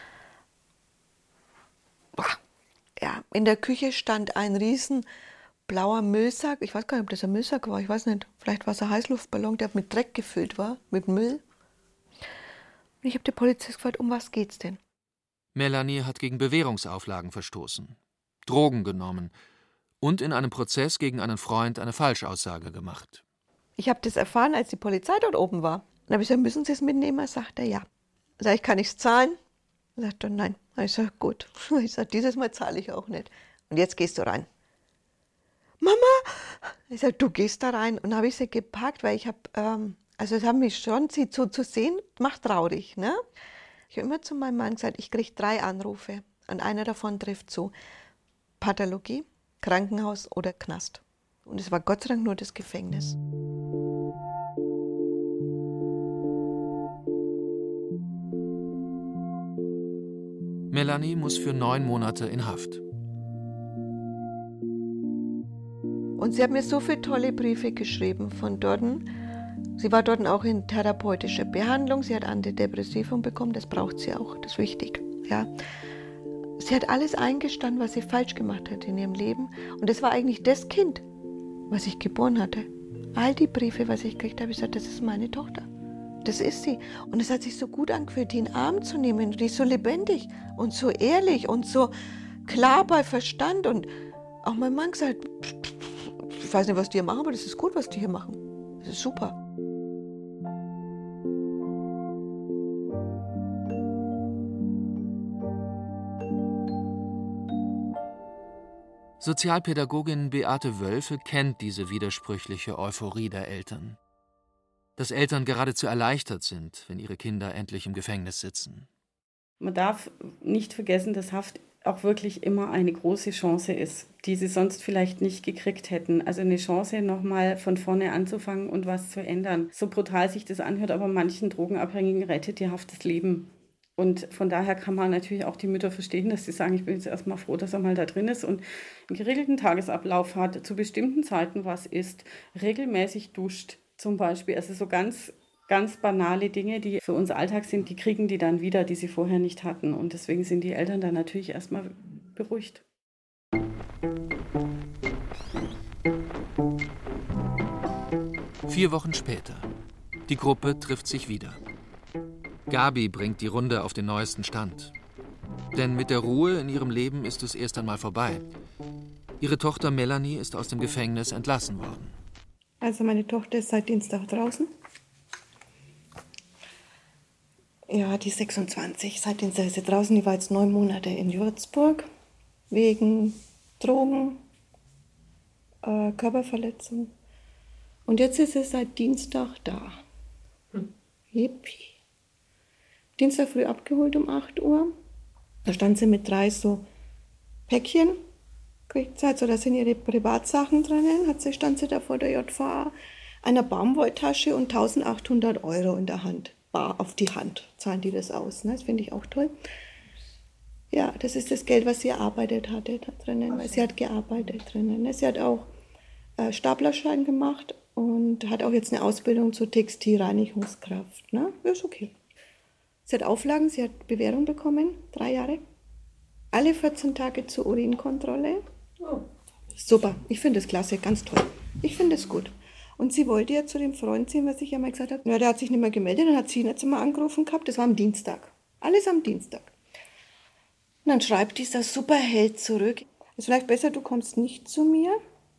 Ja, in der Küche stand ein riesen blauer Müllsack, ich weiß gar nicht, ob das ein Müllsack war, ich weiß nicht, vielleicht war es ein Heißluftballon, der mit Dreck gefüllt war, mit Müll. Und ich habe den Polizist gefragt, um was geht's denn? Melanie hat gegen Bewährungsauflagen verstoßen, Drogen genommen und in einem Prozess gegen einen Freund eine Falschaussage gemacht. Ich habe das erfahren, als die Polizei dort oben war. Dann habe ich gesagt, müssen Sie es mitnehmen? Sagt er, ja. Sag ich, kann ich es zahlen? Sagt er, nein. Ich sage, gut. Ich sage, dieses Mal zahle ich auch nicht. Und jetzt gehst du rein. Mama! Ich sage, du gehst da rein. Und dann habe ich sie gepackt, weil ich habe, ähm, also es hat mich schon, sie so zu sehen, macht traurig. Ne? Ich habe immer zu meinem Mann gesagt, ich kriege drei Anrufe. Und einer davon trifft zu. Pathologie, Krankenhaus oder Knast. Und es war Gott sei Dank nur das Gefängnis. Melanie muss für neun Monate in Haft. Und sie hat mir so viele tolle Briefe geschrieben von dort. Sie war dort auch in therapeutischer Behandlung. Sie hat Antidepressivum bekommen, das braucht sie auch, das ist wichtig. Ja. Sie hat alles eingestanden, was sie falsch gemacht hat in ihrem Leben. Und das war eigentlich das Kind, was ich geboren hatte. All die Briefe, was ich gekriegt habe, ich gesagt, das ist meine Tochter. Das ist sie. Und es hat sich so gut angefühlt, die in den Arm zu nehmen. Die ist so lebendig und so ehrlich und so klar bei Verstand. Und auch mein Mann gesagt, ich weiß nicht, was die hier machen, aber das ist gut, was die hier machen. Das ist super. Sozialpädagogin Beate Wölfe kennt diese widersprüchliche Euphorie der Eltern. Dass Eltern geradezu erleichtert sind, wenn ihre Kinder endlich im Gefängnis sitzen. Man darf nicht vergessen, dass Haft auch wirklich immer eine große Chance ist, die sie sonst vielleicht nicht gekriegt hätten. Also eine Chance, nochmal von vorne anzufangen und was zu ändern. So brutal sich das anhört, aber manchen Drogenabhängigen rettet die Haft das Leben. Und von daher kann man natürlich auch die Mütter verstehen, dass sie sagen, ich bin jetzt erstmal froh, dass er mal da drin ist und einen geregelten Tagesablauf hat, zu bestimmten Zeiten was isst, regelmäßig duscht zum Beispiel. Also so ganz, ganz banale Dinge, die für uns Alltag sind, die kriegen die dann wieder, die sie vorher nicht hatten. Und deswegen sind die Eltern dann natürlich erstmal beruhigt. Vier Wochen später. Die Gruppe trifft sich wieder. Gabi bringt die Runde auf den neuesten Stand. Denn mit der Ruhe in ihrem Leben ist es erst einmal vorbei. Ihre Tochter Melanie ist aus dem Gefängnis entlassen worden. Also meine Tochter ist seit Dienstag draußen. Ja, die ist sechsundzwanzig. Seitdem ist sie draußen. Die war jetzt neun Monate in Würzburg. Wegen Drogen, äh, Körperverletzung. Und jetzt ist sie seit Dienstag da. Hm. Yippie. Dienstag früh abgeholt um acht Uhr. Da stand sie mit drei so Päckchen. Kriegt sie halt so, da sind ihre Privatsachen drinnen. Hat sie, stand sie da vor der J V A. Einer Baumwolltasche und eintausendachthundert Euro in der Hand. Bar auf die Hand zahlen die das aus. Ne? Das finde ich auch toll. Ja, das ist das Geld, was sie erarbeitet hatte da drinnen. Weil sie hat gearbeitet drinnen. Ne? Sie hat auch äh, Staplerschein gemacht und hat auch jetzt eine Ausbildung zur Textilreinigungskraft. Ne? Ja, ist okay. Sie hat Auflagen, sie hat Bewährung bekommen, drei Jahre. Alle vierzehn Tage zur Urinkontrolle. Oh. Super, ich finde das klasse, ganz toll. Ich finde es gut. Und sie wollte ja zu dem Freund ziehen, was ich ja mal gesagt habe. Ja, der hat sich nicht mehr gemeldet, dann hat sie ihn jetzt mal angerufen gehabt. Das war am Dienstag. Alles am Dienstag. Und dann schreibt dieser Superheld zurück. Ist vielleicht besser, du kommst nicht zu mir.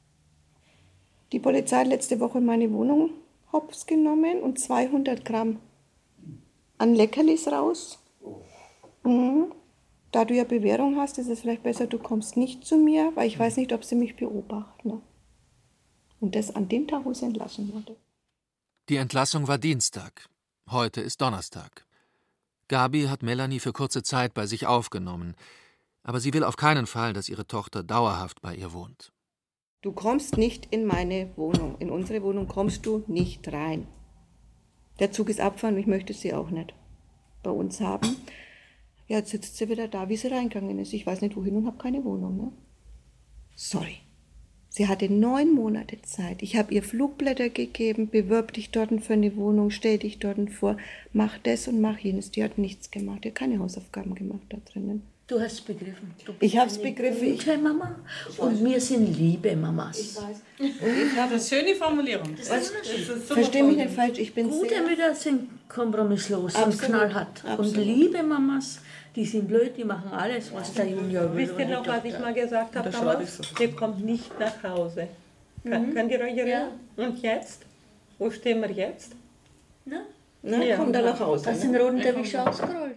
Die Polizei hat letzte Woche meine Wohnung hops genommen und zweihundert Gramm an Leckerlis raus. Mhm. Da du ja Bewährung hast, ist es vielleicht besser, du kommst nicht zu mir, weil ich weiß nicht, ob sie mich beobachten. Ne? Und das an dem Tag, wo sie entlassen wurde. Die Entlassung war Dienstag. Heute ist Donnerstag. Gabi hat Melanie für kurze Zeit bei sich aufgenommen. Aber sie will auf keinen Fall, dass ihre Tochter dauerhaft bei ihr wohnt. Du kommst nicht in meine Wohnung. In unsere Wohnung kommst du nicht rein. Der Zug ist abgefahren und ich möchte sie auch nicht bei uns haben. Ja, jetzt sitzt sie wieder da, wie sie reingegangen ist. Ich weiß nicht wohin und habe keine Wohnung. Ne? Sorry. Sie hatte neun Monate Zeit. Ich habe ihr Flugblätter gegeben, bewirb dich dort für eine Wohnung, stell dich dort vor, mach das und mach jenes. Die hat nichts gemacht, die hat keine Hausaufgaben gemacht da drinnen. Du hast es begriffen. Du ich habe es begriffen. Gute Mama und wir sind liebe Mamas. Ich weiß. Ich habe eine schöne Formulierung. Das Was? Versteh mich nicht falsch, ich bin Gute sehr... Mütter sind kompromisslos Absolut. und knallhart. Absolut. Und liebe Mamas, die sind blöd, die machen alles, was der Junior will. Wisst ihr noch, was ich mal gesagt habe damals? Ihr kommt nicht nach Hause. Mhm. Könnt ihr euch erinnern? Ja. Und jetzt? Wo stehen wir jetzt? Na? Na, ja. Kommt er nach Hause. Hast du den roten Teppich schon ausgerollt?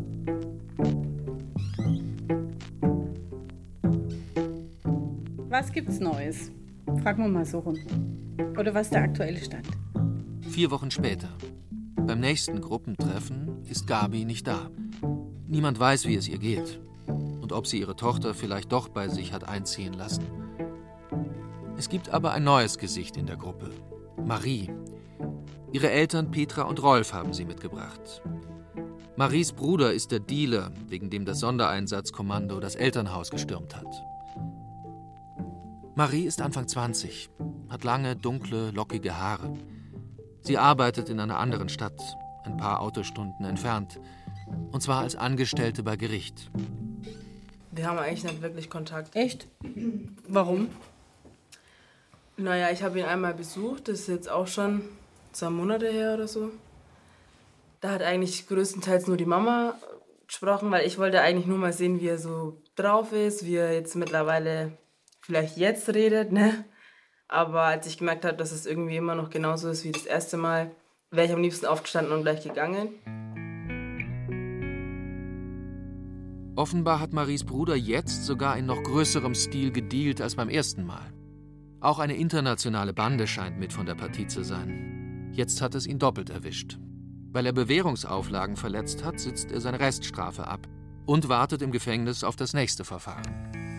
Was gibt's Neues? Fragen wir mal so rum. Oder was ist der aktuelle Stand? Vier Wochen später. Beim nächsten Gruppentreffen ist Gabi nicht da. Niemand weiß, wie es ihr geht. Und ob sie ihre Tochter vielleicht doch bei sich hat einziehen lassen. Es gibt aber ein neues Gesicht in der Gruppe. Marie. Ihre Eltern Petra und Rolf haben sie mitgebracht. Maries Bruder ist der Dealer, wegen dem das Sondereinsatzkommando das Elternhaus gestürmt hat. Marie ist Anfang zwanzig, hat lange, dunkle, lockige Haare. Sie arbeitet in einer anderen Stadt, ein paar Autostunden entfernt. Und zwar als Angestellte bei Gericht. Wir haben eigentlich nicht wirklich Kontakt. Echt? Warum? Naja, ich habe ihn einmal besucht, das ist jetzt auch schon zwei Monate her oder so. Da hat eigentlich größtenteils nur die Mama gesprochen, weil ich wollte eigentlich nur mal sehen, wie er so drauf ist, wie er jetzt mittlerweile vielleicht jetzt redet, ne? Aber als ich gemerkt habe, dass es irgendwie immer noch genauso ist wie das erste Mal, wäre ich am liebsten aufgestanden und gleich gegangen. Offenbar hat Maries Bruder jetzt sogar in noch größerem Stil gedealt als beim ersten Mal. Auch eine internationale Bande scheint mit von der Partie zu sein. Jetzt hat es ihn doppelt erwischt. Weil er Bewährungsauflagen verletzt hat, sitzt er seine Reststrafe ab und wartet im Gefängnis auf das nächste Verfahren.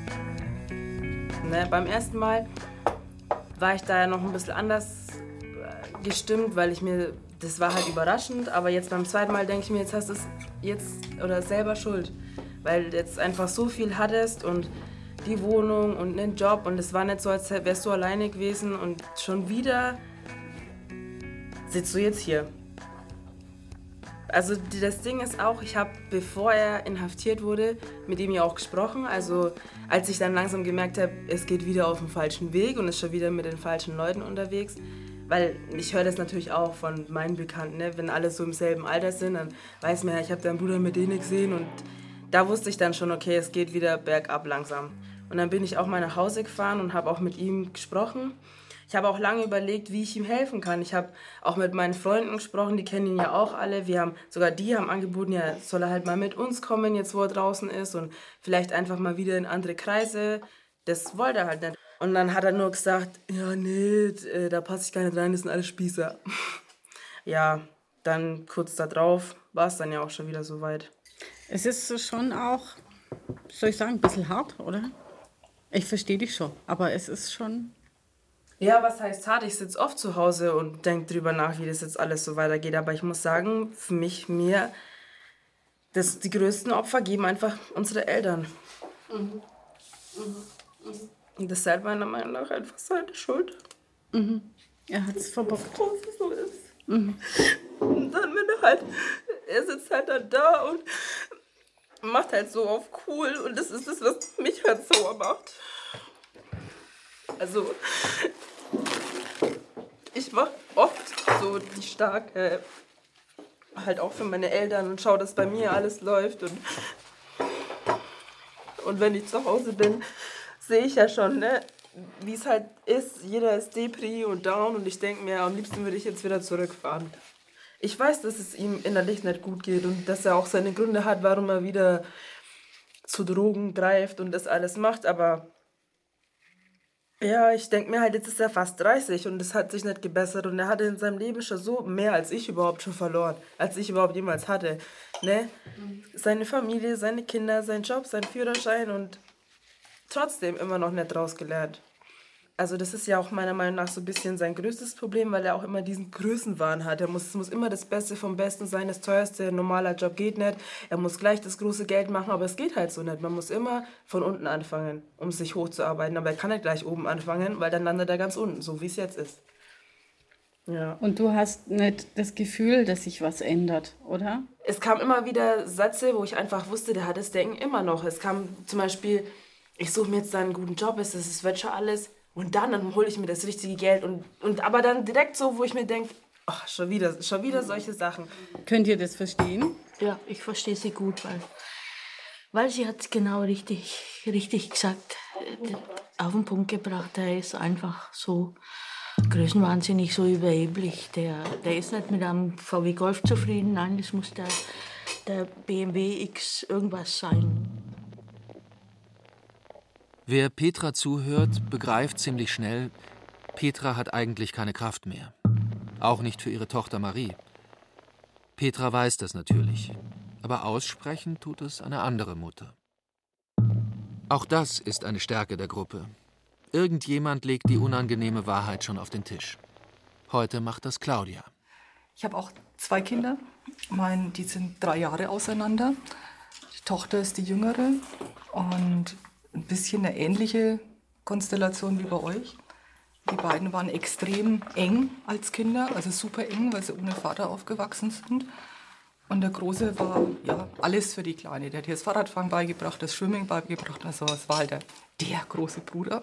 Ne, beim ersten Mal war ich da ja noch ein bisschen anders gestimmt, weil ich mir, das war halt überraschend, aber jetzt beim zweiten Mal denke ich mir, jetzt hast du es jetzt oder selber schuld, weil du jetzt einfach so viel hattest und die Wohnung und einen Job und es war nicht so, als wärst du alleine gewesen und schon wieder sitzt du jetzt hier. Also das Ding ist auch, ich habe, bevor er inhaftiert wurde, mit ihm ja auch gesprochen. Also als ich dann langsam gemerkt habe, es geht wieder auf den falschen Weg und ist schon wieder mit den falschen Leuten unterwegs, Weil ich höre das natürlich auch von meinen Bekannten, ne? Wenn alle so im selben Alter sind, dann weiß man ja, ich habe deinen Bruder mit denen gesehen und da wusste ich dann schon, okay, es geht wieder bergab langsam. Und dann bin ich auch mal nach Hause gefahren und habe auch mit ihm gesprochen. Ich habe auch lange überlegt, wie ich ihm helfen kann. Ich habe auch mit meinen Freunden gesprochen, die kennen ihn ja auch alle. Wir haben, sogar die haben angeboten, ja, soll er halt mal mit uns kommen, jetzt wo er draußen ist und vielleicht einfach mal wieder in andere Kreise. Das wollte er halt nicht. Und dann hat er nur gesagt, ja, nee, da passe ich gar nicht rein, das sind alles Spießer. Ja, dann kurz da drauf war es dann ja auch schon wieder soweit. Es ist schon auch, soll ich sagen, ein bisschen hart, oder? Ich verstehe dich schon, aber es ist schon... Ja, was heißt hart? Ich sitze oft zu Hause und denke drüber nach, wie das jetzt alles so weitergeht. Aber ich muss sagen, für mich, mir, das, die größten Opfer geben einfach unsere Eltern. Mhm. Mhm. Mhm. Und das ist halt meiner Meinung nach einfach seine Schuld. Mhm. Er hat es verbockt. Dass es so ist. Mhm. Und dann, wenn er halt, er sitzt halt dann da und macht halt so auf cool. Und das ist das, was mich halt sauer macht. Also, ich mache oft so die starke, halt auch für meine Eltern und schaue, dass bei mir alles läuft. Und, und wenn ich zu Hause bin, sehe ich ja schon, ne, wie es halt ist. Jeder ist Depri und down und ich denke mir, am liebsten würde ich jetzt wieder zurückfahren. Ich weiß, dass es ihm innerlich nicht gut geht und dass er auch seine Gründe hat, warum er wieder zu Drogen greift und das alles macht, aber... Ja, ich denke mir halt, jetzt ist er fast dreißig und es hat sich nicht gebessert und er hatte in seinem Leben schon so mehr, als ich überhaupt schon verloren, als ich überhaupt jemals hatte, ne? Mhm. Seine Familie, seine Kinder, sein Job, sein Führerschein und trotzdem immer noch nicht draus gelernt. Also das ist ja auch meiner Meinung nach so ein bisschen sein größtes Problem, weil er auch immer diesen Größenwahn hat. Er muss, es muss immer das Beste vom Besten sein, das teuerste, ein normaler Job geht nicht. Er muss gleich das große Geld machen, aber es geht halt so nicht. Man muss immer von unten anfangen, um sich hochzuarbeiten. Aber er kann nicht gleich oben anfangen, weil dann landet er ganz unten, so wie es jetzt ist. Ja. Und du hast nicht das Gefühl, dass sich was ändert, oder? Es kam immer wieder Sätze, wo ich einfach wusste, der hat das Denken immer noch. Es kam zum Beispiel, ich suche mir jetzt da einen guten Job, es, es wird schon alles... Und dann, dann hole ich mir das richtige Geld. Und, und aber dann direkt so, wo ich mir denke, ach, schon wieder, schon wieder solche Sachen. Könnt ihr das verstehen? Ja, ich verstehe sie gut, weil, weil sie hat es genau richtig, richtig gesagt, auf den Punkt gebracht. Er ist einfach so größenwahnsinnig, so überheblich. Der, der ist nicht mit einem V W Golf zufrieden. Nein, das muss der, der B M W X irgendwas sein. Wer Petra zuhört, begreift ziemlich schnell, Petra hat eigentlich keine Kraft mehr. Auch nicht für ihre Tochter Marie. Petra weiß das natürlich, aber aussprechen tut es eine andere Mutter. Auch das ist eine Stärke der Gruppe. Irgendjemand legt die unangenehme Wahrheit schon auf den Tisch. Heute macht das Claudia. Ich habe auch zwei Kinder. Mein, die sind drei Jahre auseinander. Die Tochter ist die jüngere und ein bisschen eine ähnliche Konstellation wie bei euch. Die beiden waren extrem eng als Kinder, also super eng, weil sie ohne Vater aufgewachsen sind. Und der Große war ja alles für die Kleine. Der hat ihr das Fahrradfahren beigebracht, das Schwimmen beigebracht. Also es war halt der, der große Bruder.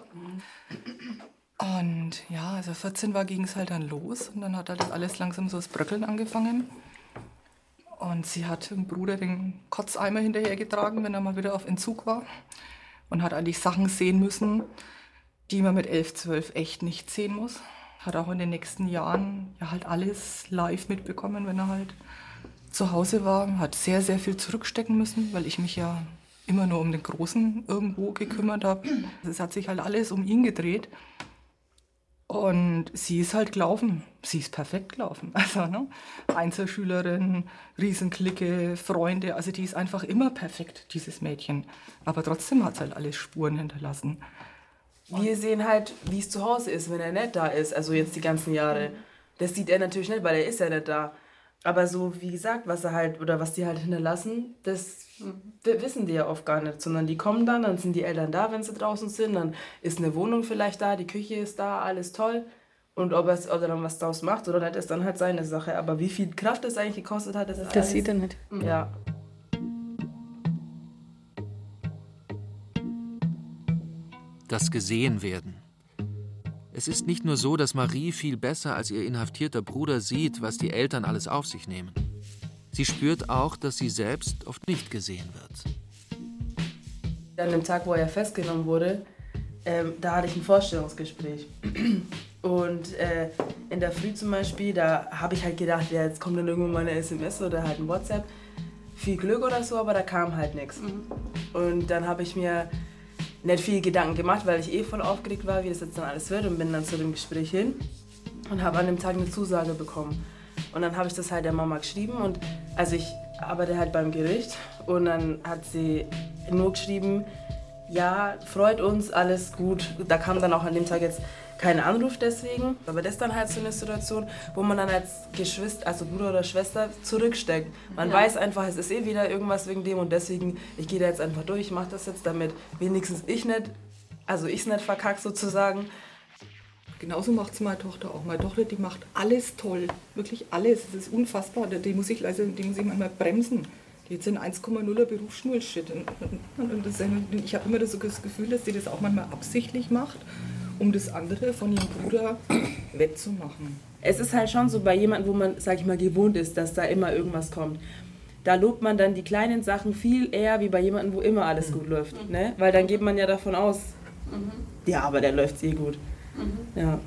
Und ja, als er vierzehn war, ging es halt dann los. Und dann hat halt alles langsam so das Bröckeln angefangen. Und sie hat dem Bruder den Kotzeimer hinterhergetragen, wenn er mal wieder auf Entzug war. Und hat eigentlich Sachen sehen müssen, die man mit elf, zwölf echt nicht sehen muss. Hat auch in den nächsten Jahren ja halt alles live mitbekommen, wenn er halt zu Hause war. Hat sehr, sehr viel zurückstecken müssen, weil ich mich ja immer nur um den Großen irgendwo gekümmert habe. Es hat sich halt alles um ihn gedreht. Und sie ist halt gelaufen. Sie ist perfekt gelaufen. Also, ne? Einzelschülerin, Riesenklicke, Freunde. Also die ist einfach immer perfekt, dieses Mädchen. Aber trotzdem hat es halt alles Spuren hinterlassen. Wir sehen halt, wie es zu Hause ist, wenn er nicht da ist. Also jetzt die ganzen Jahre. Das sieht er natürlich nicht, weil er ist ja nicht da. Aber so, wie gesagt, was er halt, oder was die halt hinterlassen, das wissen die ja oft gar nicht. Sondern die kommen dann, dann sind die Eltern da, wenn sie draußen sind. Dann ist eine Wohnung vielleicht da, die Küche ist da, alles toll. Und ob er, ob er dann was draus macht oder nicht, ist dann halt seine Sache. Aber wie viel Kraft das eigentlich gekostet hat, das ist Das alles, sieht er nicht. Ja. Das Gesehenwerden. Es ist nicht nur so, dass Marie viel besser als ihr inhaftierter Bruder sieht, was die Eltern alles auf sich nehmen. Sie spürt auch, dass sie selbst oft nicht gesehen wird. An dem Tag, wo er festgenommen wurde, ähm, da hatte ich ein Vorstellungsgespräch. Und äh, in der Früh zum Beispiel, da habe ich halt gedacht, ja, jetzt kommt dann irgendwann mal eine S M S oder halt ein WhatsApp. Viel Glück oder so, aber da kam halt nichts. Mhm. Und dann habe ich mir nicht viel Gedanken gemacht, weil ich eh voll aufgeregt war, wie das jetzt dann alles wird, und bin dann zu dem Gespräch hin und habe an dem Tag eine Zusage bekommen. Und dann habe ich das halt der Mama geschrieben, und also ich arbeite halt beim Gericht, und dann hat sie nur geschrieben, ja, freut uns, alles gut. Da kam dann auch an dem Tag jetzt kein Anruf deswegen, aber das ist dann halt so eine Situation, wo man dann als Geschwister, also Bruder oder Schwester, zurücksteckt. Man ja. weiß einfach, es ist eh wieder irgendwas wegen dem, und deswegen, ich gehe da jetzt einfach durch, ich mache das jetzt, damit wenigstens ich nicht, also ich es nicht verkacke sozusagen. Genauso macht es meine Tochter auch. Meine Tochter, die macht alles toll, wirklich alles. Es ist unfassbar. Die muss ich, also, die muss ich manchmal bremsen. Die hat einen eins Komma nuller Berufsschnurshit. Und, und, und das, ich habe immer das Gefühl, dass sie das auch manchmal absichtlich macht, um das andere von ihrem Bruder wettzumachen. Es ist halt schon so bei jemandem, wo man, sag ich mal, gewohnt ist, dass da immer irgendwas kommt. Da lobt man dann die kleinen Sachen viel eher wie bei jemandem, wo immer alles gut läuft. Mhm. Ne? Weil dann geht man ja davon aus, mhm. ja, aber der läuft eh gut. Mhm. Ja.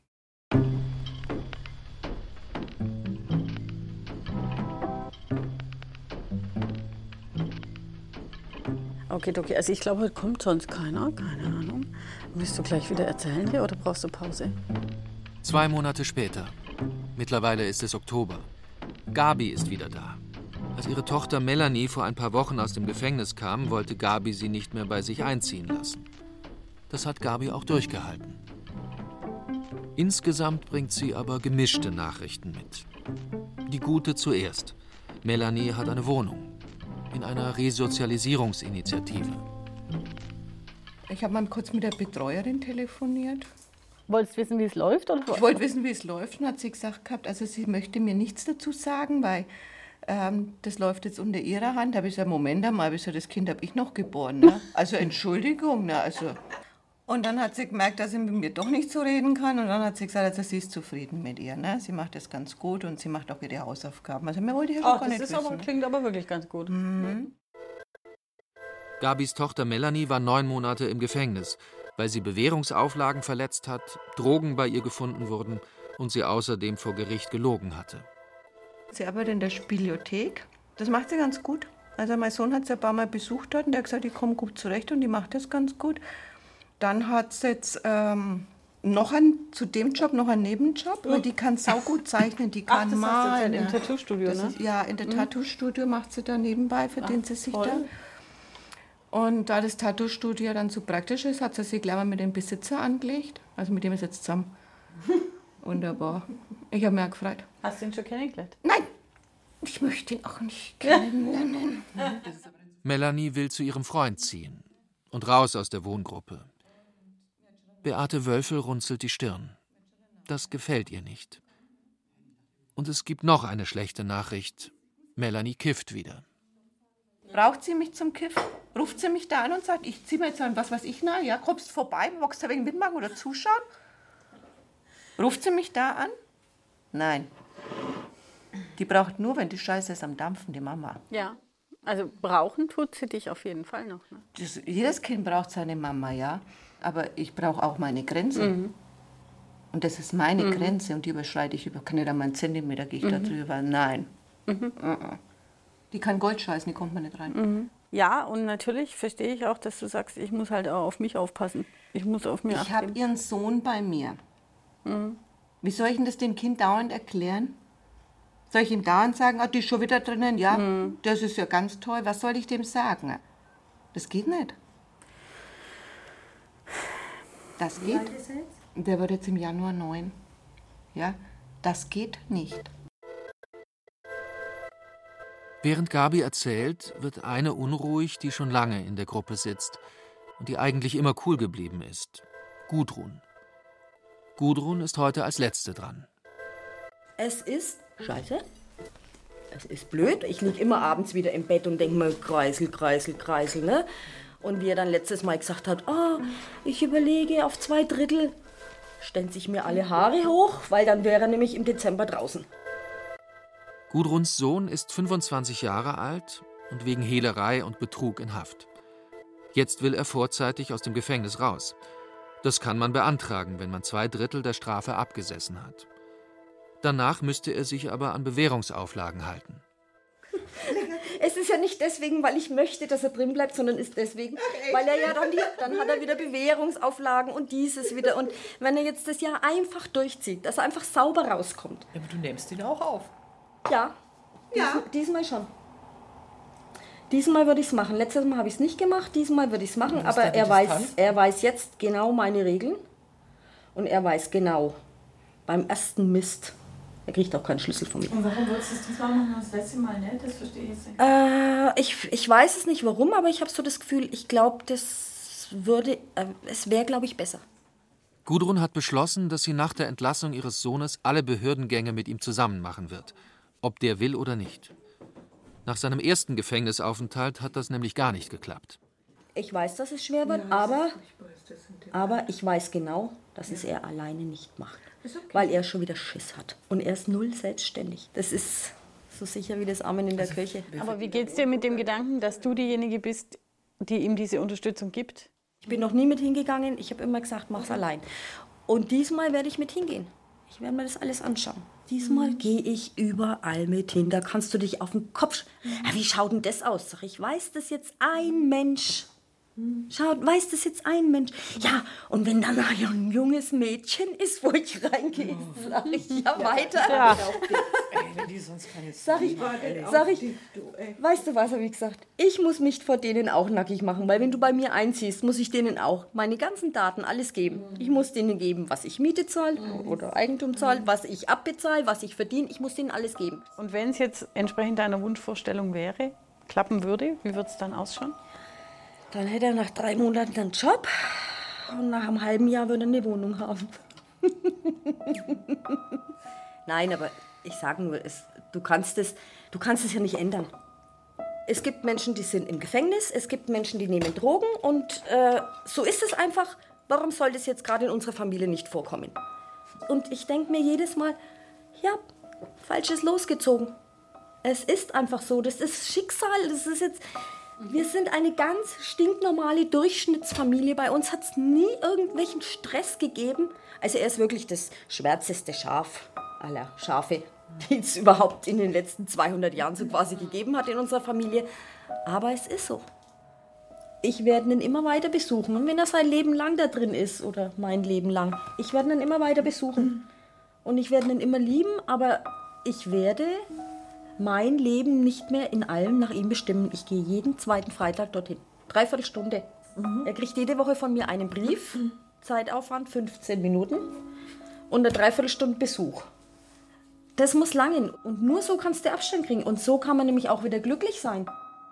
Okay, okay. Also ich glaube, heute kommt sonst keiner. Keine Ahnung. Willst du gleich wieder erzählen hier oder brauchst du Pause? Zwei Monate später. Mittlerweile ist es Oktober. Gabi ist wieder da. Als ihre Tochter Melanie vor ein paar Wochen aus dem Gefängnis kam, wollte Gabi sie nicht mehr bei sich einziehen lassen. Das hat Gabi auch durchgehalten. Insgesamt bringt sie aber gemischte Nachrichten mit. Die gute zuerst. Melanie hat eine Wohnung. In einer Resozialisierungsinitiative. Ich habe mal kurz mit der Betreuerin telefoniert. Wolltest du wissen, wie es läuft? Oder? Ich wollte wissen, wie es läuft, und hat sie gesagt gehabt, also sie möchte mir nichts dazu sagen, weil ähm, das läuft jetzt unter ihrer Hand. Da habe ich gesagt, Moment einmal, das Kind habe ich noch geboren. Ne? Also Entschuldigung. Ne? Also. Und dann hat sie gemerkt, dass sie mit mir doch nicht so reden kann, und dann hat sie gesagt, also sie ist zufrieden mit ihr. Ne? Sie macht das ganz gut, und sie macht auch ihre Hausaufgaben. Also mehr wollte ich ja oh, gar nicht das wissen. Aber, klingt aber wirklich ganz gut. Mhm. Gabis Tochter Melanie war neun Monate im Gefängnis, weil sie Bewährungsauflagen verletzt hat, Drogen bei ihr gefunden wurden und sie außerdem vor Gericht gelogen hatte. Sie arbeitet in der Spielothek. Das macht sie ganz gut. Also mein Sohn hat sie ein paar Mal besucht dort, und der hat gesagt, die kommt gut zurecht und die macht das ganz gut. Dann hat sie jetzt ähm, noch ein, zu dem Job noch einen Nebenjob, weil die kann saugut zeichnen, die kann Ach, das malen. Im Tattoo-Studio, ne? Ist, ja, in der mhm. Tattoo-Studio macht sie da nebenbei, verdient sie sich voll. da. Und da das Tattoo-Studio dann so praktisch ist, hat sie sich gleich mal mit dem Besitzer angelegt. Also mit dem ist jetzt zusammen. Wunderbar. Ich habe mich auch gefreut. Hast du ihn schon kennengelernt? Nein, ich möchte ihn auch nicht kennenlernen. Melanie will zu ihrem Freund ziehen und raus aus der Wohngruppe. Beate Wölfel runzelt die Stirn. Das gefällt ihr nicht. Und es gibt noch eine schlechte Nachricht. Melanie kifft wieder. Braucht sie mich zum Kiffen? Ruft sie mich da an und sagt, ich zieh mir jetzt an, was weiß ich, na, ja, kommst vorbei, magst du wegen mitmachen oder zuschauen? Ruft sie mich da an? Nein. Die braucht nur, wenn die Scheiße ist am Dampfen, die Mama. Ja, also brauchen tut sie dich auf jeden Fall noch. Ne? Das, jedes Kind braucht seine Mama, ja. Aber ich brauche auch meine Grenze. Mhm. Und das ist meine mhm. Grenze, und die überschreite ich über, kann nicht einmal einen Zentimeter, gehe ich mhm. da drüber. Nein. Mhm. Uh-uh. Die kann Gold scheißen, die kommt man nicht rein. Mhm. Ja, und natürlich verstehe ich auch, dass du sagst, ich muss halt auch auf mich aufpassen. Ich muss auf mir achten. Ich habe ihren Sohn bei mir. Mhm. Wie soll ich denn das dem Kind dauernd erklären? Soll ich ihm dauernd sagen, oh, die ist schon wieder drinnen? Ja, mhm. das ist ja ganz toll. Was soll ich dem sagen? Das geht nicht. Das geht. Wie alt ist er jetzt? Der wird jetzt im Januar neun. Ja, das geht nicht. Während Gabi erzählt, wird eine unruhig, die schon lange in der Gruppe sitzt und die eigentlich immer cool geblieben ist. Gudrun. Gudrun ist heute als Letzte dran. Es ist scheiße. Es ist blöd. Ich liege immer abends wieder im Bett und denke mir, kreisel, kreisel, kreisel, ne? Und wie er dann letztes Mal gesagt hat, oh, ich überlege auf zwei Drittel. stellen sich mir alle Haare hoch, weil dann wäre er nämlich im Dezember draußen. Gudruns Sohn ist fünfundzwanzig Jahre alt und wegen Hehlerei und Betrug in Haft. Jetzt will er vorzeitig aus dem Gefängnis raus. Das kann man beantragen, wenn man zwei Drittel der Strafe abgesessen hat. Danach müsste er sich aber an Bewährungsauflagen halten. Es ist ja nicht deswegen, weil ich möchte, dass er drin bleibt, sondern ist deswegen, weil er ja dann, die, dann hat er wieder Bewährungsauflagen und dieses wieder. Und wenn er jetzt das Jahr einfach durchzieht, dass er einfach sauber rauskommt. Ja, aber du nimmst ihn auch auf. Ja, Ja. Dies, diesmal schon. Diesmal würde ich es machen. Letztes Mal habe ich es nicht gemacht, diesmal würde ich es machen. Und ist Aber da die er weiß, Distanz? er weiß jetzt genau meine Regeln. Und er weiß genau, beim ersten Mist, er kriegt auch keinen Schlüssel von mir. Und warum wolltest du es diesmal machen, das letzte Mal nicht? Das verstehe ich jetzt nicht. Äh, ich, ich weiß es nicht warum, aber ich habe so das Gefühl, ich glaube, das würde, äh, es wäre, glaube ich, besser. Gudrun hat beschlossen, dass sie nach der Entlassung ihres Sohnes alle Behördengänge mit ihm zusammen machen wird, ob der will oder nicht. Nach seinem ersten Gefängnisaufenthalt hat das nämlich gar nicht geklappt. Ich weiß, dass es schwer wird, aber, aber ich weiß genau, dass es er alleine nicht macht. Weil er schon wieder Schiss hat. Und er ist null selbstständig. Das ist so sicher wie das Amen in der Kirche. Aber wie geht's dir mit dem Gedanken, dass du diejenige bist, die ihm diese Unterstützung gibt? Ich bin noch nie mit hingegangen. Ich habe immer gesagt, mach's allein. Und diesmal werde ich mit hingehen. Ich werde mir das alles anschauen. Diesmal mhm. gehe ich überall mit hin. Da kannst du dich auf den Kopf... Mhm. Ja, wie schaut denn das aus? Sag ich, weiß das jetzt ein Mensch? Schaut, weiß das jetzt ein Mensch? Ja, und wenn dann ein junges Mädchen ist, wo ich reingehe, sag ich, ja, weiter. Ja. Ey, wenn die sonst keine Sag ich, sag ich, weißt du was, habe ich gesagt? Ich muss mich vor denen auch nackig machen, weil wenn du bei mir einziehst, muss ich denen auch meine ganzen Daten, alles geben. Ich muss denen geben, was ich Miete zahle oder Eigentum zahle, was ich abbezahle, was ich verdiene. Ich muss denen alles geben. Und wenn es jetzt entsprechend deiner Wunschvorstellung wäre, klappen würde, wie würde es dann ausschauen? Dann hätte er nach drei Monaten einen Job und nach einem halben Jahr würde er eine Wohnung haben. Nein, aber ich sage nur, es, du, kannst es, du kannst es ja nicht ändern. Es gibt Menschen, die sind im Gefängnis, es gibt Menschen, die nehmen Drogen und äh, so ist es einfach. Warum soll das jetzt gerade in unserer Familie nicht vorkommen? Und ich denke mir jedes Mal, ja, Falsches losgezogen. Es ist einfach so, das ist Schicksal, das ist jetzt... Wir sind eine ganz stinknormale Durchschnittsfamilie. Bei uns hat es nie irgendwelchen Stress gegeben. Also er ist wirklich das schwärzeste Schaf aller Schafe, die es überhaupt in den letzten zweihundert Jahren so quasi gegeben hat in unserer Familie. Aber es ist so. Ich werde ihn immer weiter besuchen. Und wenn er sein Leben lang da drin ist, oder mein Leben lang, ich werde ihn immer weiter besuchen. Und ich werde ihn immer lieben, aber ich werde... mein Leben nicht mehr in allem nach ihm bestimmen. Ich gehe jeden zweiten Freitag dorthin. Dreiviertel Stunde. Mhm. Er kriegt jede Woche von mir einen Brief. Mhm. Zeitaufwand fünfzehn Minuten. Und eine Dreiviertelstunde Besuch. Das muss langen. Und nur so kannst du Abstand kriegen. Und so kann man nämlich auch wieder glücklich sein.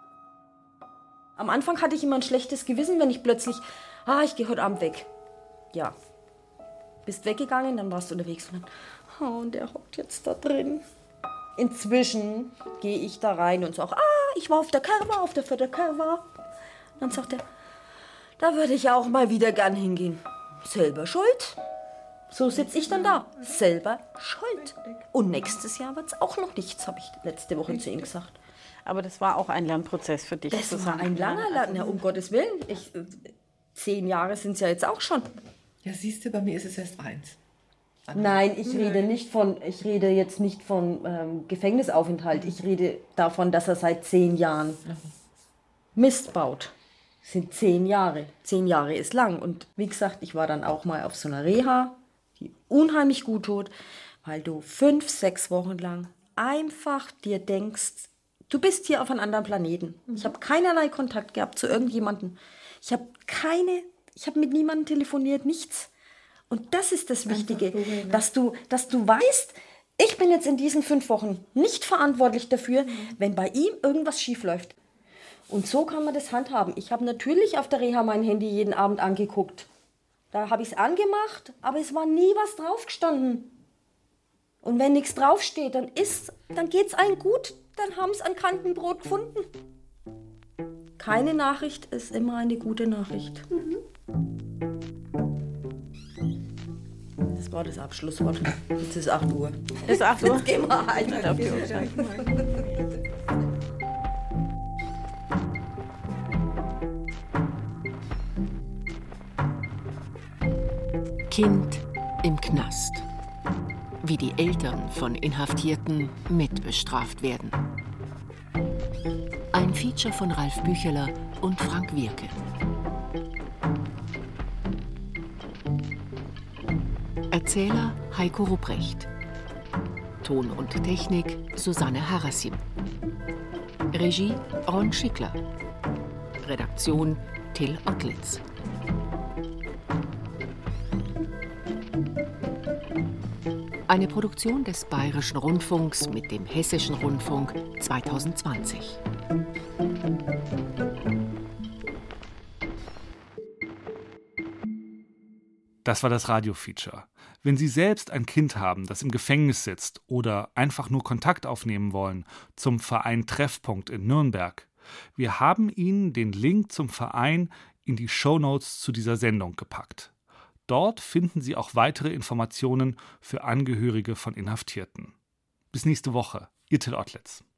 Am Anfang hatte ich immer ein schlechtes Gewissen, wenn ich plötzlich, ah, ich gehe heute Abend weg. Ja. Bist weggegangen, dann warst du unterwegs. Und dann, oh, und der hockt jetzt da drin. Inzwischen gehe ich da rein und sage, ah, ich war auf der Kerwa, auf der vierten Kerwa. Dann sagt er, da würde ich auch mal wieder gern hingehen. Selber schuld. So sitze ich dann da. Selber schuld. Und nächstes Jahr wird es auch noch nichts, habe ich letzte Woche zu ihm gesagt. Aber das war auch ein Lernprozess für dich. Das war ein langer Lern, ja, um Gottes Willen. Ich, zehn Jahre sind es ja jetzt auch schon. Ja, siehst du, bei mir ist es erst eins. Nein, ich rede nicht von, ich rede jetzt nicht von ähm, Gefängnisaufenthalt. Ich rede davon, dass er seit zehn Jahren Mist baut. Das sind zehn Jahre. Zehn Jahre ist lang. Und wie gesagt, ich war dann auch mal auf so einer Reha, die unheimlich gut tut, weil du fünf, sechs Wochen lang einfach dir denkst, du bist hier auf einem anderen Planeten. Ich habe keinerlei Kontakt gehabt zu irgendjemandem. Ich habe keine, ich habe mit niemandem telefoniert, nichts. Und das ist das Wichtige, dass du, dass du weißt, ich bin jetzt in diesen fünf Wochen nicht verantwortlich dafür, wenn bei ihm irgendwas schief läuft. Und so kann man das handhaben. Ich habe natürlich auf der Reha mein Handy jeden Abend angeguckt. Da habe ich es angemacht, aber es war nie was draufgestanden. Und wenn nichts draufsteht, dann, dann geht es einem gut, dann haben sie ein Kantenbrot gefunden. Keine Nachricht ist immer eine gute Nachricht. Mhm. war das Abschlusswort. Jetzt ist acht Uhr. Ist acht Uhr? Jetzt gehen wir heim. Kind im Knast. Wie die Eltern von Inhaftierten mitbestraft werden. Ein Feature von Ralf Bücheler und Frank Wirke. Erzähler Heiko Rupprecht. Ton und Technik Susanne Harassim. Regie Ron Schickler. Redaktion Till Ottlitz. Eine Produktion des Bayerischen Rundfunks mit dem Hessischen Rundfunk zwanzig zwanzig. Das war das Radio-Feature. Wenn Sie selbst ein Kind haben, das im Gefängnis sitzt oder einfach nur Kontakt aufnehmen wollen zum Verein Treffpunkt in Nürnberg, wir haben Ihnen den Link zum Verein in die Shownotes zu dieser Sendung gepackt. Dort finden Sie auch weitere Informationen für Angehörige von Inhaftierten. Bis nächste Woche, Ihr Till Ottlitz.